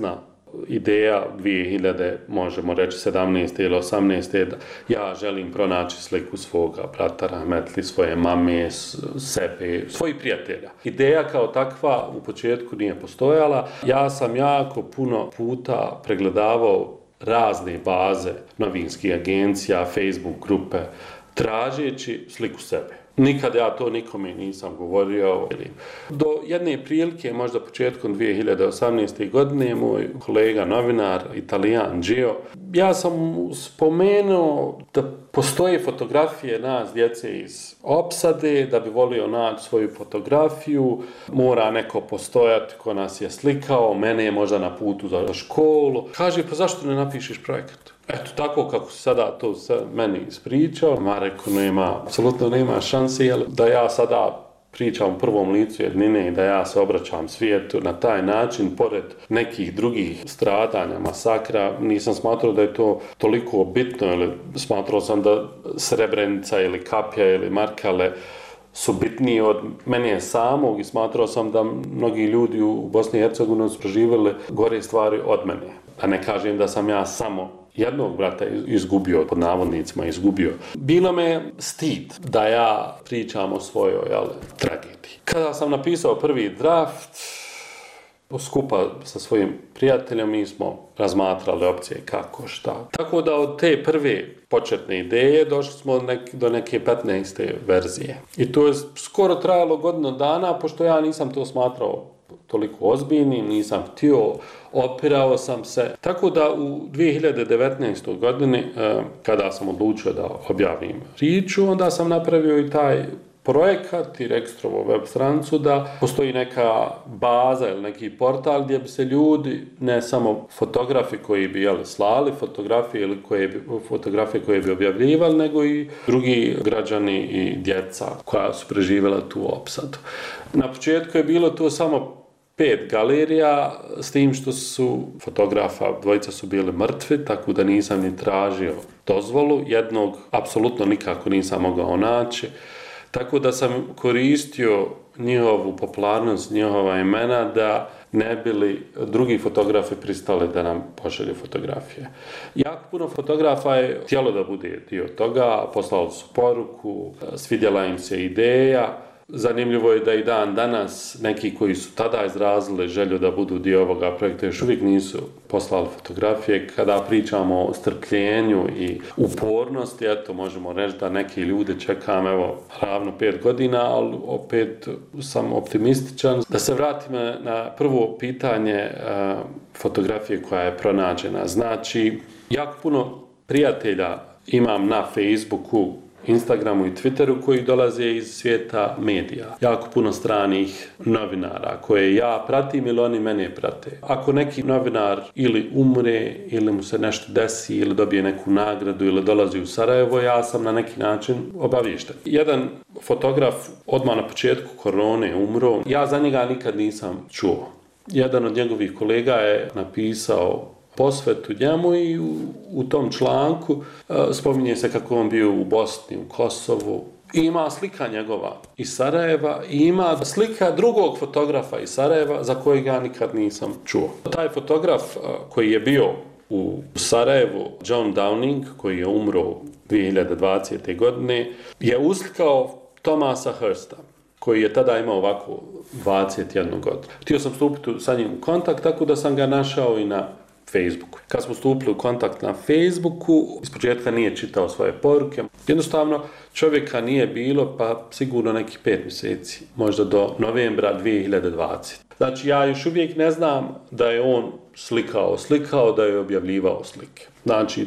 ideja dvije hiljade, možemo reći sedamnaeste ili osamnaeste da ja želim pronaći sliku svoga brata rahmetli, svoje mame, sebe, svojih prijatelja. Ideja kao takva u početku nije postojala. Ja sam jako puno puta pregledavao razne baze novinskih agencija, Facebook grupe, tražeći sliku sebe. Nikad ja to nikome nisam govorio. Do jedne prilike, možda početkom dvije hiljade osamnaeste. godine, moj kolega novinar, Italijan Gio, ja sam mu spomenuo da postoje fotografije nas djece iz opsade, da bi volio naći svoju fotografiju, mora neko postojati ko nas je slikao, mene je možda na putu za školu. Kaže, pa zašto ne napišeš projekat? Eto, tako kako se sada to meni ispričao, ma rekao, nema, apsolutno nema šanse, jer da ja sada pričam u prvom licu jednine i da ja se obraćam svijetu na taj način, pored nekih drugih stradanja, masakra, nisam smatrao da je to toliko bitno, ili smatrao sam da Srebrenica ili Kapja ili Markale su bitniji od mene samog i smatrao sam da mnogi ljudi u Bosni i Hercegovini su proživjeli gore stvari od mene. A ne kažem da sam ja samo jednog brata izgubio, pod navodnicima izgubio. Bilo me stid da ja pričam o svojoj jel, tragediji. Kada sam napisao prvi draft, skupa sa svojim prijateljom, mi smo razmatrali opcije kako, šta. Tako da od te prve početne ideje došli smo nek, do neke petnaeste verzije. I to je skoro trajalo godinu dana, pošto ja nisam to smatrao toliko ozbiljnim, nisam htio, opirao sam se. Tako da u dvije hiljade devetnaestoj. godini, kada sam odlučio da objavim priču, onda sam napravio i taj projekat i registrovo web stranicu da postoji neka baza ili neki portal gdje bi se ljudi, ne samo fotografi koji bi jeli, slali fotografije ili koje bi, fotografije koje bi objavljivali, nego i drugi građani i djeca koja su preživjela tu opsadu. Na početku je bilo to samo pet galerija, s tim što su fotografa, dvojica su bili mrtvi, tako da nisam ni tražio dozvolu. Jednog apsolutno nikako nisam mogao naći. Tako da sam koristio njihovu popularnost, njihova imena da ne bili drugi fotografi pristali da nam pošalju fotografije. Jako puno fotografa je htjelo da bude dio toga, poslali su poruku, svidjela im se ideja. Zanimljivo je da i dan danas neki koji su tada izrazili želju da budu dio ovoga projekta još uvijek nisu poslali fotografije. Kada pričamo o strpljenju i upornosti, eto možemo reći da neki ljude čekam evo ravno pet godina, ali opet sam optimističan. Da se vratim na prvo pitanje uh, fotografije koja je pronađena. Znači, jako puno prijatelja imam na Facebooku, Instagramu i Twitteru koji dolaze iz svijeta medija. Jako puno stranih novinara koje ja pratim ili oni mene prate. Ako neki novinar ili umre ili mu se nešto desi ili dobije neku nagradu ili dolazi u Sarajevo, ja sam na neki način obaviješten. Jedan fotograf odmah na početku korone umro. Ja za njega nikad nisam čuo. Jedan od njegovih kolega je napisao posvetu njemu i u, u tom članku uh, spominje se kako on bio u Bosni, u Kosovu. I ima slika njegova iz Sarajeva i ima slika drugog fotografa iz Sarajeva za kojeg ja nikad nisam čuo. Taj fotograf uh, koji je bio u Sarajevu, John Downing, koji je umro dvije hiljade dvadesete. godine, je uslikao Thomasa Hursta, koji je tada imao ovako dvadeset jednu godinu. Htio sam stupiti sa njim u kontakt, tako da sam ga našao i na Facebooku. Kad smo stupili u kontakt na Facebooku, ispočetka nije čitao svoje poruke. Jednostavno, čovjeka nije bilo, pa sigurno nekih pet mjeseci, možda do novembra dvije hiljade dvadesete. Znači, ja još uvijek ne znam da je on slikao, slikao, da je objavljivao slike. Znači,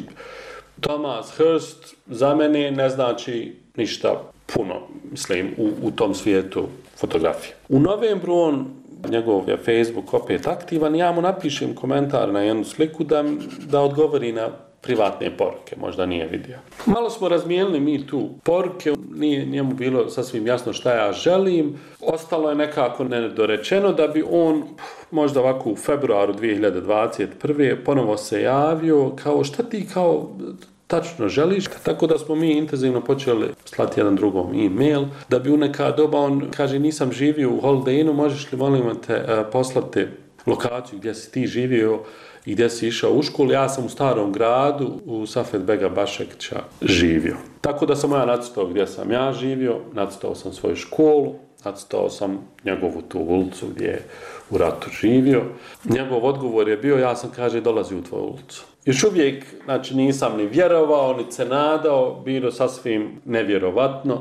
Thomas Hurst za mene ne znači ništa puno, mislim, u, u tom svijetu fotografije. U novembru on njegov je Facebook opet aktivan, ja mu napišem komentar na jednu sliku da, da odgovori na privatne poruke, možda nije vidio. Malo smo razmijenili mi tu poruke, nije njemu bilo sasvim jasno šta ja želim, ostalo je nekako nedorečeno da bi on možda ovako u februaru dvije hiljade dvadeset prve. ponovo se javio kao šta ti kao tačno želiš, tako da smo mi intenzivno počeli slati jedan drugom e-mail, da bi u neka doba on kaže nisam živio u Holiday Innu, možeš li molim te uh, poslati lokaciju gdje si ti živio i gdje si išao u školu. Ja sam u Starom gradu u Safet Bega Bašekića živio. Tako da sam ja nacrtao gdje sam ja živio, nacrtao sam svoju školu, nacrtao sam njegovu tu ulicu gdje je u ratu živio. Njegov odgovor je bio, ja sam, kaže, dolazio u tvoju ulicu. Još uvijek, znači, nisam ni vjerovao, ni se nadao, bilo sasvim nevjerovatno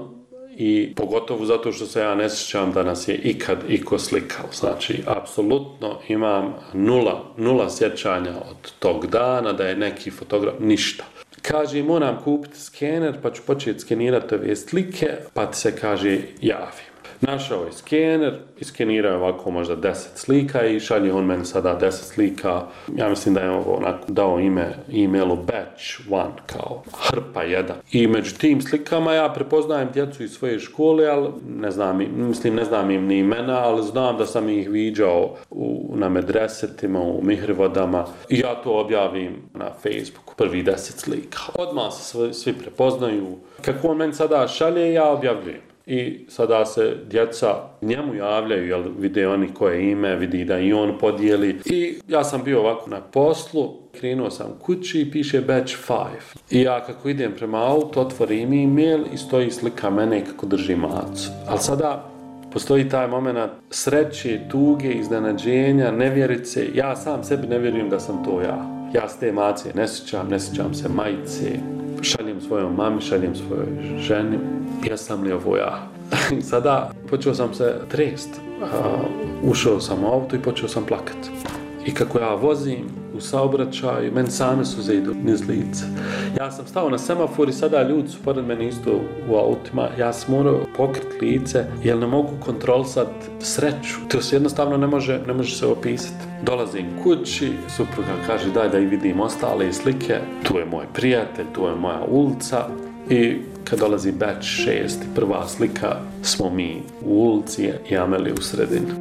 i pogotovo zato što se ja ne sjećam da nas je ikad iko slikao. Znači, apsolutno imam nula, nula sjećanja od tog dana da je neki fotograf, ništa. Kaže, moram kupiti skener, pa ću početi skenirati ove slike, pa ti se, kaže, javim. Našao je skener, iskenirao je ovako možda deset slika i šalje on meni sada deset slika. Ja mislim da je ovo onako dao ime e-mailu batch one, kao hrpa jedan. I među tim slikama ja prepoznajem djecu iz svoje škole, ali ne znam, mislim ne znam im ni imena, ali znam da sam ih viđao u, na medresetima, u mihrivodama i ja to objavim na Facebooku, prvi deset slika. Odmah se svi, svi prepoznaju. Kako on meni sada šalje, ja objavljujem. I sada se djeca njemu javljaju, jer vide oni koje ime, vidi da i on podijeli. I ja sam bio ovako na poslu, krenuo sam kući i piše batch five. I ja kako idem prema autu, otvorim e-mail i stoji slika mene kako drži macu. Ali sada postoji taj moment sreće, tuge, iznenađenja, nevjerice. Ja sam sebi ne vjerujem da sam to ja. Ja s te mace ne sjećam, ne sjećam se majice. Šaljem svojom mami, šaljem svojoj ženi. Jesam li ovo ja? Sada počeo sam se trest. Uh, ušao sam u auto i počeo sam plakat. I kako ja vozim u saobraćaju, meni same suze idu niz lice. Ja sam stao na semafor i sada ljudi su pored mene isto u autima. Ja sam morao pokriti lice jer ne mogu kontrolisati sreću. To se jednostavno ne može, ne može se opisati. Dolazim kući, supruga kaže daj da i vidim ostale slike. Tu je moj prijatelj, tu je moja ulica. I kad dolazi batch šest, prva slika, smo mi u ulici i Amelija u sredini.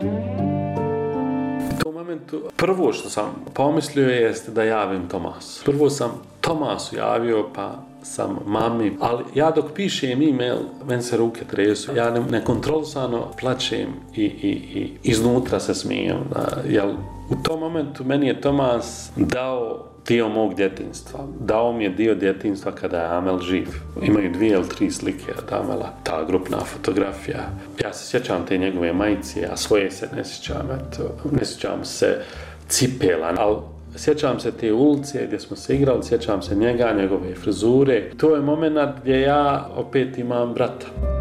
U tom momentu, prvo što sam pomislio jeste da javim Tomasu. Prvo sam Tomasu javio, pa sam mami, ali ja dok pišem e-mail, meni se ruke tresu, ja ne, nekontrolisano plačem i, i, i iznutra se smijem. Jel, u tom momentu meni je Tomas dao dio mog djetinjstva. Dao mi je dio djetinjstva kada je Amel živ. Imaju dvije ili tri slike od Amela, ta grupna fotografija. Ja se sjećam te njegove majice, a svoje se ne sjećam, eto, ne sjećam se cipela, ali sjećam se te ulice gdje smo se igrali, sjećam se njega, njegove frizure. To je moment gdje ja opet imam brata.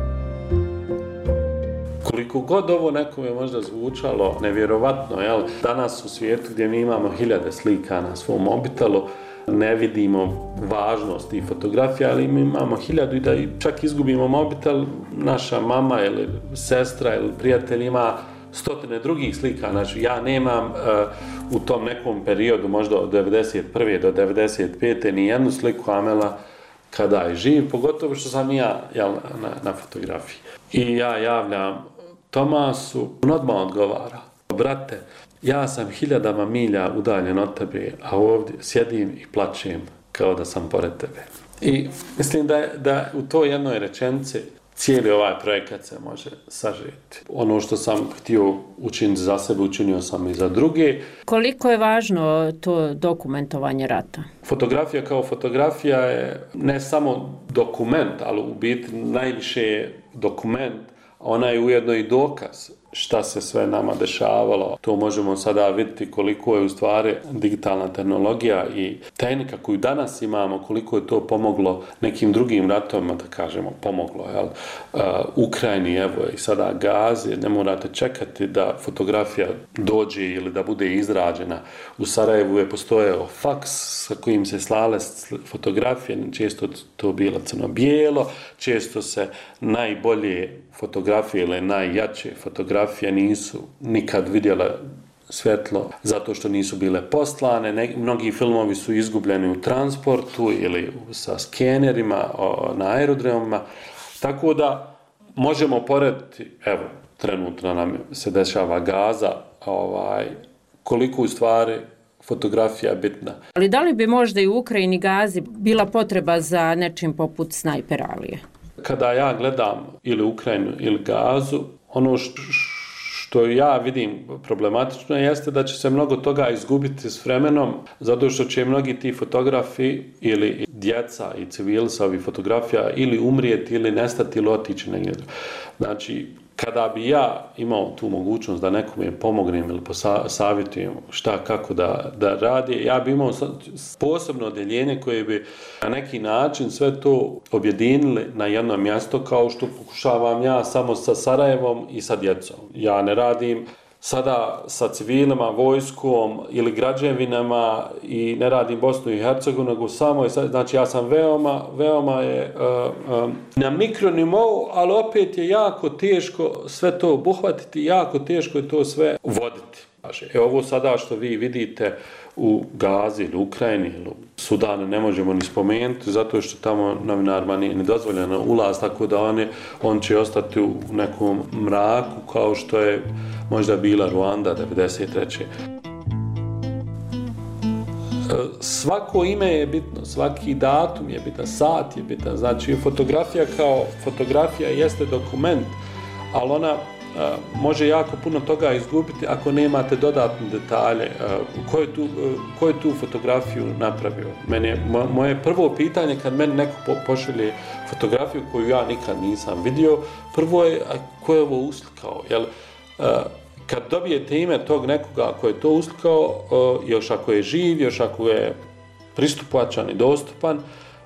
Koliko god ovo nekome možda zvučalo nevjerovatno, jel? Danas u svijetu gdje mi imamo hiljade slika na svom mobitelu, ne vidimo važnost i fotografija, ali mi imamo hiljadu i da čak izgubimo mobitel, naša mama ili sestra ili prijatelj ima stotine drugih slika. Znači, ja nemam uh, u tom nekom periodu, možda od devedeset prve do devedeset pete ni jednu sliku Amela kada je živ, pogotovo što sam ja jel, na, na fotografiji. I ja javljam Tomasu, on odmah odgovara. Brate, ja sam hiljadama milja udaljen od tebe, a ovdje sjedim i plačem kao da sam pored tebe. I mislim da, da u toj jednoj rečenici cijeli ovaj projekat se može sažeti. Ono što sam htio učiniti za sebe, učinio sam i za druge. Koliko je važno to dokumentovanje rata? Fotografija kao fotografija je ne samo dokument, ali u biti najviše je dokument. Ona je ujedno i dokaz šta se sve nama dešavalo. To možemo sada vidjeti koliko je u stvari digitalna tehnologija i tehnika koju danas imamo, koliko je to pomoglo nekim drugim ratovima, da kažemo, pomoglo. Jel? Uh, Ukrajini, evo i sada Gazi, ne morate čekati da fotografija dođe ili da bude izrađena. U Sarajevu je postojao faks sa kojim se slale fotografije, često to bilo crno-bijelo, često se najbolje fotografije ili najjače fotografije nisu nikad vidjele svjetlo zato što nisu bile poslane. Ne, mnogi filmovi su izgubljeni u transportu ili sa skenerima o, na aerodromima. Tako da možemo porediti, evo, trenutno nam se dešava Gaza, ovaj, koliko u stvari fotografija je bitna. Ali da li bi možda i u Ukrajini Gazi bila potreba za nečim poput snajperalije? Kada ja gledam ili Ukrajinu ili Gazu, ono što ja vidim problematično jeste da će se mnogo toga izgubiti s vremenom, zato što će mnogi ti fotografi ili djeca i civili sa ovih fotografija ili umrijeti ili nestati ili otići negdje. Znači, kada bi ja imao tu mogućnost da nekome pomognem ili savjetujem šta, kako da, da radi, ja bi imao posebno odjeljenje koje bi na neki način sve to objedinili na jedno mjesto, kao što pokušavam ja samo sa Sarajevom i sa djecom. Ja ne radim sada sa civilima, vojskom ili građevinama i ne radim Bosnu i Hercegovinu, nego samo, znači ja sam veoma, veoma je uh, um, na mikronivou, ali opet je jako teško sve to obuhvatiti, jako teško je to sve voditi. E ovo sada što vi vidite u Gazi ili Ukrajini ili Sudanu ne možemo ni spomenuti, zato što tamo novinarima nije nedozvoljeno ulaz, tako da oni, on će ostati u nekom mraku kao što je možda bila Ruanda devedeset treće. Svako ime je bitno, svaki datum je bitan, sat je bitan, znači fotografija kao fotografija jeste dokument, ali ona Uh, može jako puno toga izgubiti ako nemate dodatne detalje. Uh, ko, je tu, uh, ko je tu fotografiju napravio? Mene, mo, moje prvo pitanje kad meni neko po, pošalje fotografiju koju ja nikad nisam vidio, prvo je a, ko je ovo uslikao? Jel, uh, kad dobijete ime tog nekoga ko je to uslikao, uh, još ako je živ, još ako je pristupačan i dostupan,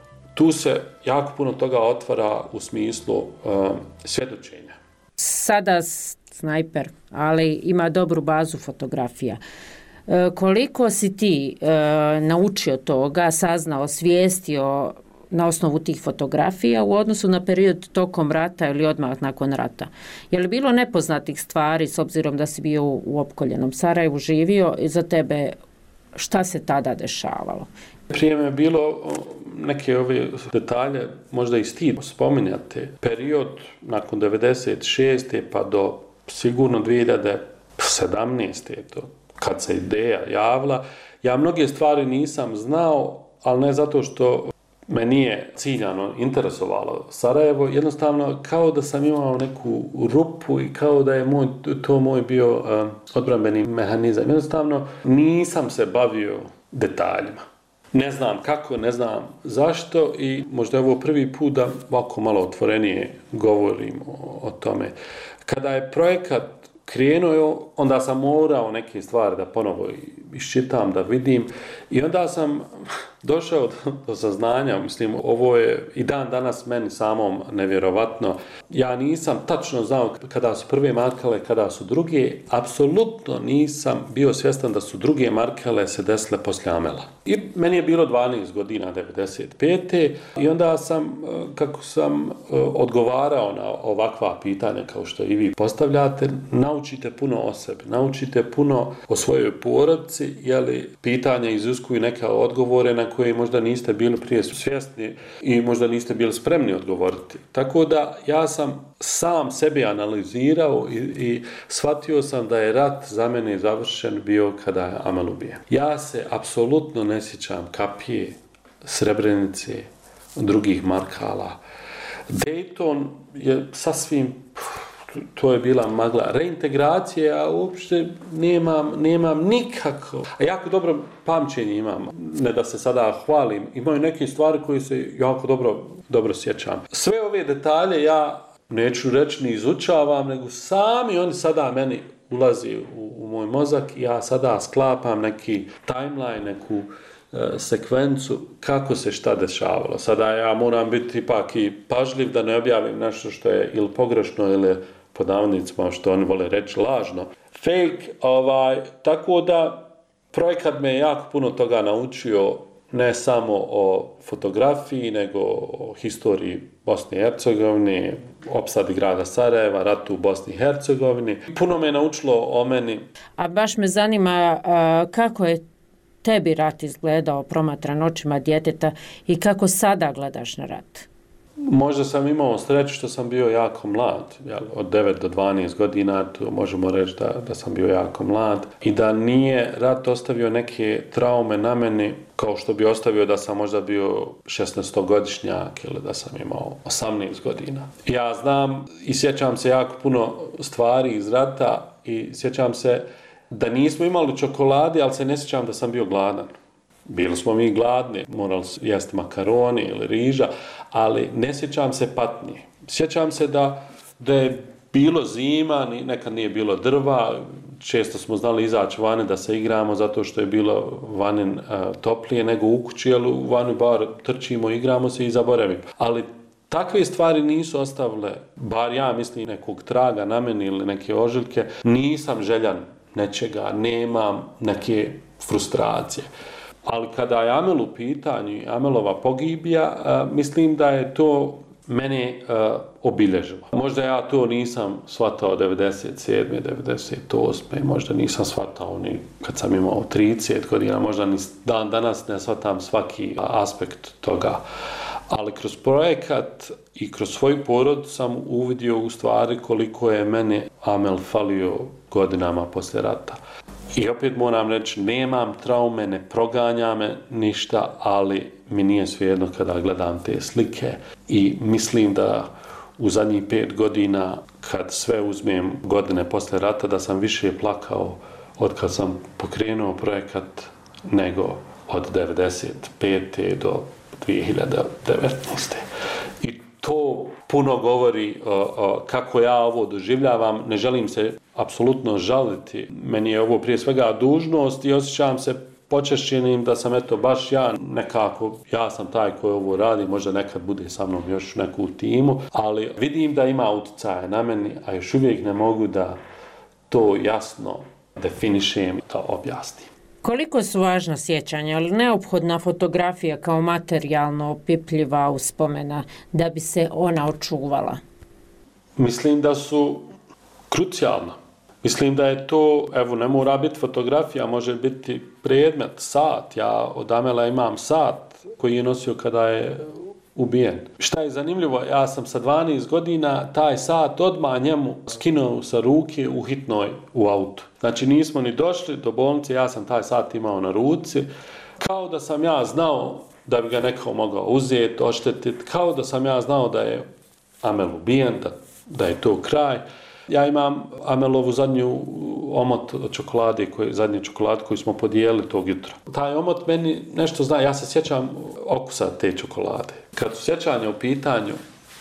tu se jako puno toga otvara u smislu uh, svjedočenja. Sada snajper, ali ima dobru bazu fotografija. E, koliko si ti e, naučio toga, saznao, svijestio na osnovu tih fotografija u odnosu na period tokom rata ili odmah nakon rata? Je li bilo nepoznatih stvari, s obzirom da si bio u opkoljenom Sarajevu, živio, i za tebe šta se tada dešavalo? Prije me je bilo neke ove detalje, možda i stid spominjati. Period nakon devedeset šeste pa do sigurno dvije hiljade sedamnaeste to, kad se ideja javila, ja mnoge stvari nisam znao, ali ne zato što me nije ciljano interesovalo Sarajevo, jednostavno kao da sam imao neku rupu i kao da je moj, to moj bio uh, odbrambeni mehanizam. Jednostavno nisam se bavio detaljima. Ne znam kako, ne znam zašto i možda je ovo prvi put da ovako malo otvorenije govorim o, o tome. Kada je projekat krenuo, onda sam morao neke stvari da ponovo iščitam, da vidim i onda sam došao do, do saznanja, mislim, ovo je i dan danas meni samom nevjerovatno. Ja nisam tačno znao kada su prve markale, kada su druge, apsolutno nisam bio svjestan da su druge markale se desile poslije Amela. I meni je bilo dvanaest godina, devedeset pete i onda sam, kako sam odgovarao na ovakva pitanja kao što i vi postavljate, naučite puno o sebi, naučite puno o svojoj porodici, jeli pitanja iziskuju neke odgovore na koje možda niste bili prije svjesni i možda niste bili spremni odgovoriti. Tako da ja sam sam sebi analizirao i, i shvatio sam da je rat za mene završen bio kada je Amel ubijen. Ja se apsolutno ne sjećam Kapije, Srebrenice, drugih markala. Dayton je sasvim, to je bila magla. Reintegracije, ja uopšte nemam, nemam nikako. A jako dobro pamćenje imam. Ne da se sada hvalim. Imaju neke stvari koje se jako dobro, dobro sjećam. Sve ove detalje ja neću reći ni izučavam, nego sami oni sada meni ulazi u, u moj mozak i ja sada sklapam neki timeline, neku uh, sekvencu kako se šta dešavalo. Sada ja moram biti ipak i pažljiv da ne objavim nešto što je ili pogrešno ili pod navodnicima što oni vole reći lažno. Fake, ovaj, tako da projekat me jako puno toga naučio, ne samo o fotografiji, nego o historiji Bosne i Hercegovine, opsadi grada Sarajeva, ratu u Bosni i Hercegovini. Puno me naučilo o meni. A baš me zanima a, kako je tebi rat izgledao promatran očima djeteta i kako sada gledaš na rat? Možda sam imao sreću što sam bio jako mlad, jel, od devet do dvanaest godina, to možemo reći da, da sam bio jako mlad i da nije rat ostavio neke traume na meni kao što bi ostavio da sam možda bio šesnaestogodišnjak ili da sam imao osamnaest godina. Ja znam i sjećam se jako puno stvari iz rata i sjećam se da nismo imali čokolade, ali se ne sjećam da sam bio gladan. Bili smo mi gladni, morali jesti makaroni ili riža, ali ne sjećam se patnje. Sjećam se da, da je bilo zima, nekad nije bilo drva, često smo znali izaći vani da se igramo zato što je bilo vani uh, toplije nego u kući, ali u vani bar trčimo, igramo se i zaboravimo. Ali takve stvari nisu ostavile, bar ja mislim, nekog traga na meni ili neke ožiljke. Nisam željan nečega, nemam neke frustracije. Ali kada je Amel u pitanju, Amelova pogibija, uh, mislim da je to mene uh, obilježilo. Možda ja to nisam shvatao devedeset sedme, devedeset osme, možda nisam shvatao ni kad sam imao trideset godina, možda ni dan danas ne shvatam svaki aspekt toga. Ali kroz projekat i kroz svoju porod sam uvidio u stvari koliko je mene Amel falio godinama poslije rata. I opet moram reći, nemam traume, ne proganja me ništa, ali mi nije svejedno kada gledam te slike i mislim da u zadnjih pet godina, kad sve uzmem godine poslije rata, da sam više plakao od kad sam pokrenuo projekat nego od devedeset pete do dvije hiljade devetnaeste. I to puno govori o, o, kako ja ovo doživljavam. Ne želim se apsolutno žaliti. Meni je ovo prije svega dužnost i osjećam se počešćenim da sam eto baš ja nekako, ja sam taj koji ovo radi, možda nekad bude sa mnom još neku timu, ali vidim da ima utjecaja na meni, a još uvijek ne mogu da to jasno definišem i to objasnim. Koliko su važna sjećanja, ali neophodna fotografija kao materijalno opipljiva uspomena da bi se ona očuvala? Mislim da su krucijalna. Mislim da je to, evo, ne mora biti fotografija, može biti predmet, sat. Ja od Amela imam sat koji je nosio kada je ubijen. Šta je zanimljivo, ja sam sa dvanaest godina taj sat odmah njemu skinuo sa ruke u hitnoj u autu. Znači nismo ni došli do bolnice, ja sam taj sat imao na ruci, kao da sam ja znao da bi ga neko mogao uzeti, oštetiti, kao da sam ja znao da je Amel ubijen, da, da je to kraj. Ja imam Amelovu zadnju omot od čokolade, koji, zadnji čokolad koji smo podijelili tog jutra. Taj omot meni nešto zna, ja se sjećam okusa te čokolade. Kad su sjećanja u pitanju,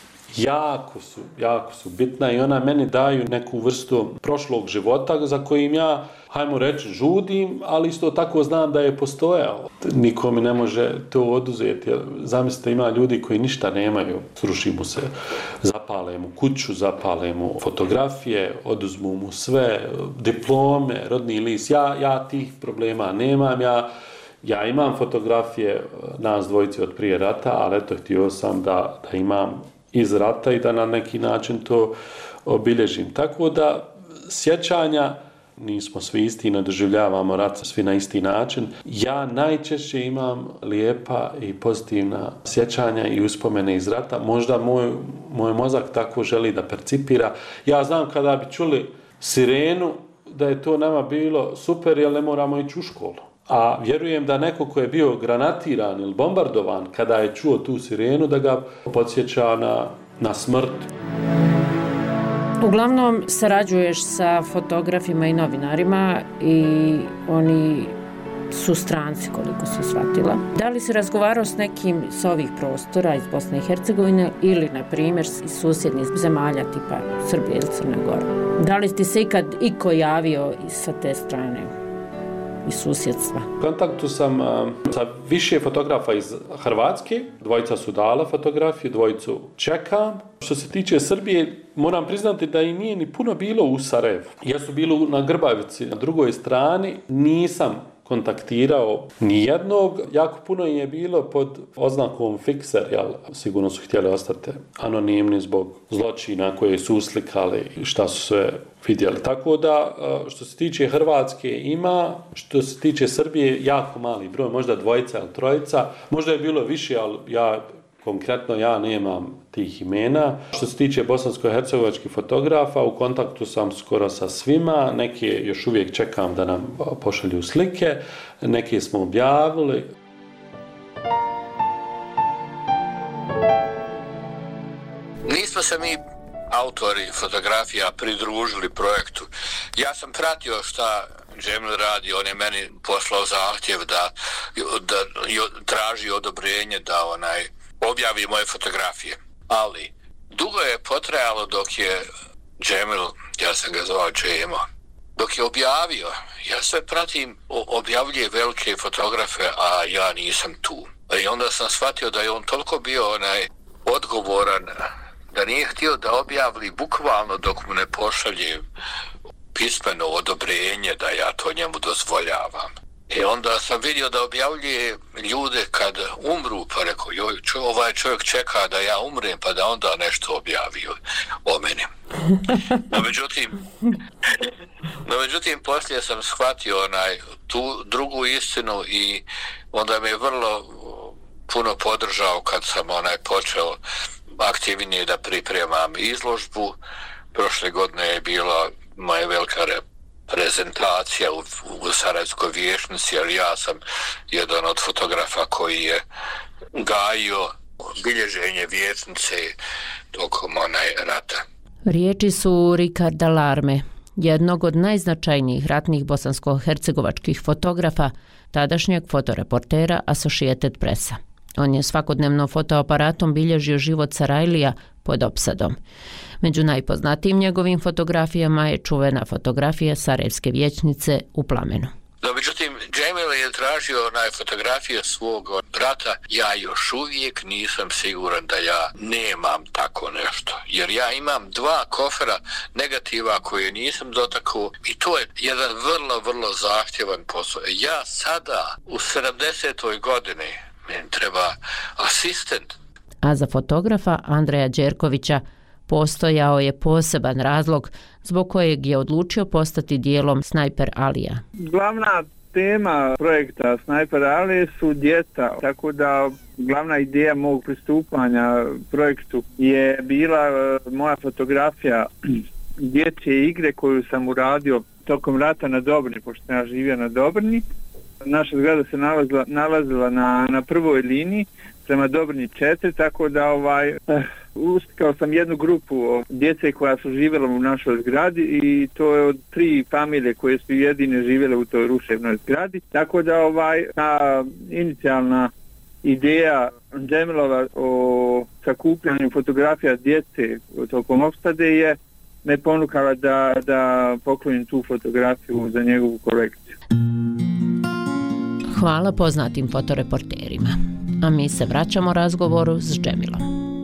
jako su, jako su bitna i ona meni daju neku vrstu prošlog života za kojim ja, hajmo reći, žudim, ali isto tako znam da je postojao. Niko mi ne može to oduzeti. Zamislite, ima ljudi koji ništa nemaju, sruši mu se, zapale mu kuću, zapale mu fotografije, oduzmu mu sve, diplome, rodni list. Ja, ja tih problema nemam, ja Ja imam fotografije nas dvojice od prije rata, ali eto, htio sam da, da imam iz rata i da na neki način to obilježim. Tako da sjećanja, nismo svi isti, ne doživljavamo rat svi na isti način. Ja najčešće imam lijepa i pozitivna sjećanja i uspomene iz rata. Možda moj, moj mozak tako želi da percipira. Ja znam kada bi čuli sirenu da je to nama bilo super, jer ne moramo ići u školu. A vjerujem da neko ko je bio granatiran ili bombardovan, kada je čuo tu sirenu, da ga podsjeća na, na smrt. Uglavnom sarađuješ sa fotografima i novinarima i oni su stranci, koliko se shvatila. Da li si razgovarao s nekim s ovih prostora iz Bosne i Hercegovine ili, na primjer, iz susjednih zemalja tipa Srbije ili Crne Gore? Da li ti se ikad iko javio sa te strane? I susjedstva. U kontaktu sam uh, sa više fotografa iz Hrvatske, dvojica su dala fotografiju, dvojicu čekam. Što se tiče Srbije, moram priznati da i nije ni puno bilo u Sarajevu. Ja su bili na Grbavici, na drugoj strani, nisam kontaktirao nijednog, jako puno je bilo pod oznakom fikser, jel, sigurno su htjeli ostati anonimni zbog zločina koje su uslikali i šta su sve vidjeli. Tako da, što se tiče Hrvatske ima, što se tiče Srbije, jako mali broj, možda dvojica ili trojica, možda je bilo više, ali ja konkretno ja nemam tih imena. Što se tiče bosansko-hercegovačkih fotografa, u kontaktu sam skoro sa svima, neke još uvijek čekam da nam pošalju slike, neke smo objavili. Nismo se mi autori fotografija pridružili projektu. Ja sam pratio šta Džemil radi, on je meni poslao zahtjev da, da traži odobrenje da onaj objavi moje fotografije. Ali dugo je potrajalo dok je Džemil, ja sam ga zvao Džemo, dok je objavio. Ja sve pratim, objavljuje velike fotografe, a ja nisam tu. I onda sam shvatio da je on toliko bio onaj odgovoran da nije htio da objavili bukvalno dok mu ne pošalje pismeno odobrenje da ja to njemu dozvoljavam. I onda sam vidio da objavljuje ljude kad umru, pa rekao, joj, čo, ovaj čovjek čeka da ja umrem, pa da onda nešto objavi o meni. No međutim, no međutim, poslije sam shvatio onaj, tu drugu istinu i onda me je vrlo puno podržao kad sam onaj počeo aktivnije da pripremam izložbu. Prošle godine je bila moja velika prezentacija u, u Sarajevskoj vijećnici, jer ja sam jedan od fotografa koji je gajio bilježenje vijećnice tokom onaj rata. Riječi su Ricarda Larme, jednog od najznačajnijih ratnih bosansko-hercegovačkih fotografa, tadašnjeg fotoreportera Associated Pressa. On je svakodnevno fotoaparatom bilježio život Sarajlija pod opsadom. Među najpoznatijim njegovim fotografijama je čuvena fotografija Sarajevske vijećnice u plamenu. No, međutim, Džemil je tražio onaj fotografije svog brata. Ja još uvijek nisam siguran da ja nemam tako nešto. Jer ja imam dva kofera negativa koje nisam dotakao i to je jedan vrlo, vrlo zahtjevan posao. Ja sada u sedamdesetoj godini meni treba asistent. A za fotografa Andreja Đerkovića postojao je poseban razlog zbog kojeg je odlučio postati dijelom Snajper Alija. Glavna tema projekta Snajper Alije su djeca, tako da glavna ideja mog pristupanja projektu je bila moja fotografija dječje igre koju sam uradio tokom rata na Dobrni, pošto sam ja živio na Dobrni. Naša zgrada se nalazila, nalazila na, na prvoj liniji prema Dobrni četiri, tako da ovaj, uh, ustikao sam jednu grupu djece koja su živjela u našoj zgradi i to je od tri familije koje su jedine živjele u toj ruševnoj zgradi. Tako da ovaj, ta inicijalna ideja Džemilova o sakupljanju fotografija djece tokom opstade je me ponukala da, da poklonim tu fotografiju za njegovu kolekciju. Hvala poznatim fotoreporterima. A mi se vraćamo razgovoru s Džemilom.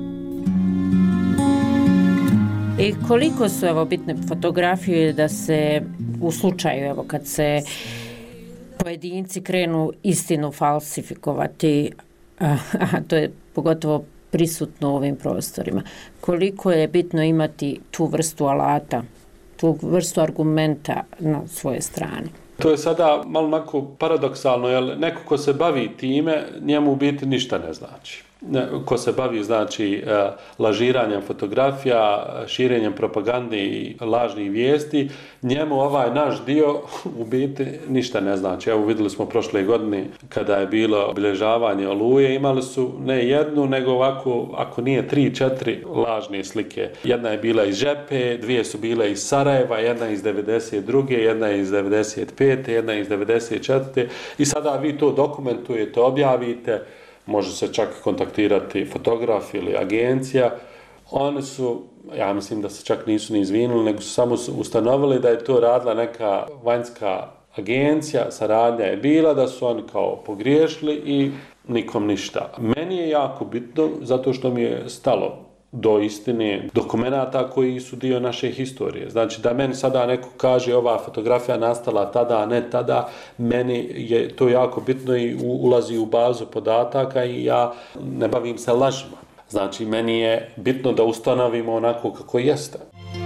I koliko su evo bitne fotografije da se u slučaju evo kad se pojedinci krenu istinu falsifikovati, a, a to je pogotovo prisutno u ovim prostorima. Koliko je bitno imati tu vrstu alata, tu vrstu argumenta na svoje strane? To je sada malo onako paradoksalno, jer neko ko se bavi time, njemu u biti ništa ne znači. Ko se bavi, znači, lažiranjem fotografija, širenjem propagande i lažnih vijesti, njemu ovaj naš dio u biti ništa ne znači. Evo vidjeli smo prošle godine kada je bilo obilježavanje Oluje, imali su ne jednu, nego ovako, ako nije tri, četiri lažne slike. Jedna je bila iz Žepe, dvije su bile iz Sarajeva, jedna iz devedeset druge, jedna iz devedeset pete, jedna iz devedeset četvrte i sada vi to dokumentujete, objavite. Može se čak kontaktirati fotograf ili agencija. Oni su, ja mislim da se čak nisu ni izvinuli, nego su samo ustanovili da je to radila neka vanjska agencija, saradnja je bila, da su oni kao pogriješili i nikom ništa. Meni je jako bitno zato što mi je stalo do istine dokumenata koji su dio naše historije. Znači da meni sada neko kaže ova fotografija nastala tada, a ne tada, meni je to jako bitno i ulazi u bazu podataka i ja ne bavim se lažima. Znači meni je bitno da ustanovimo onako kako jeste.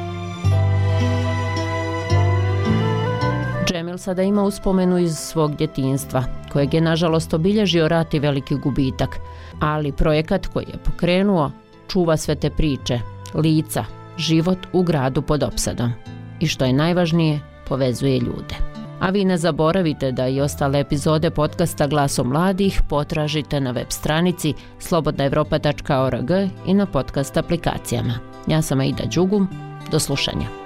Džemil sada ima uspomenu iz svog djetinjstva, kojeg je nažalost obilježio rat i veliki gubitak, ali projekat koji je pokrenuo čuva sve te priče, lica, život u gradu pod opsadom. I što je najvažnije, povezuje ljude. A vi ne zaboravite da i ostale epizode podcasta Glasom mladih potražite na web stranici slobodna evropa tačka org i na podcast aplikacijama. Ja sam Aida Đugum, do slušanja.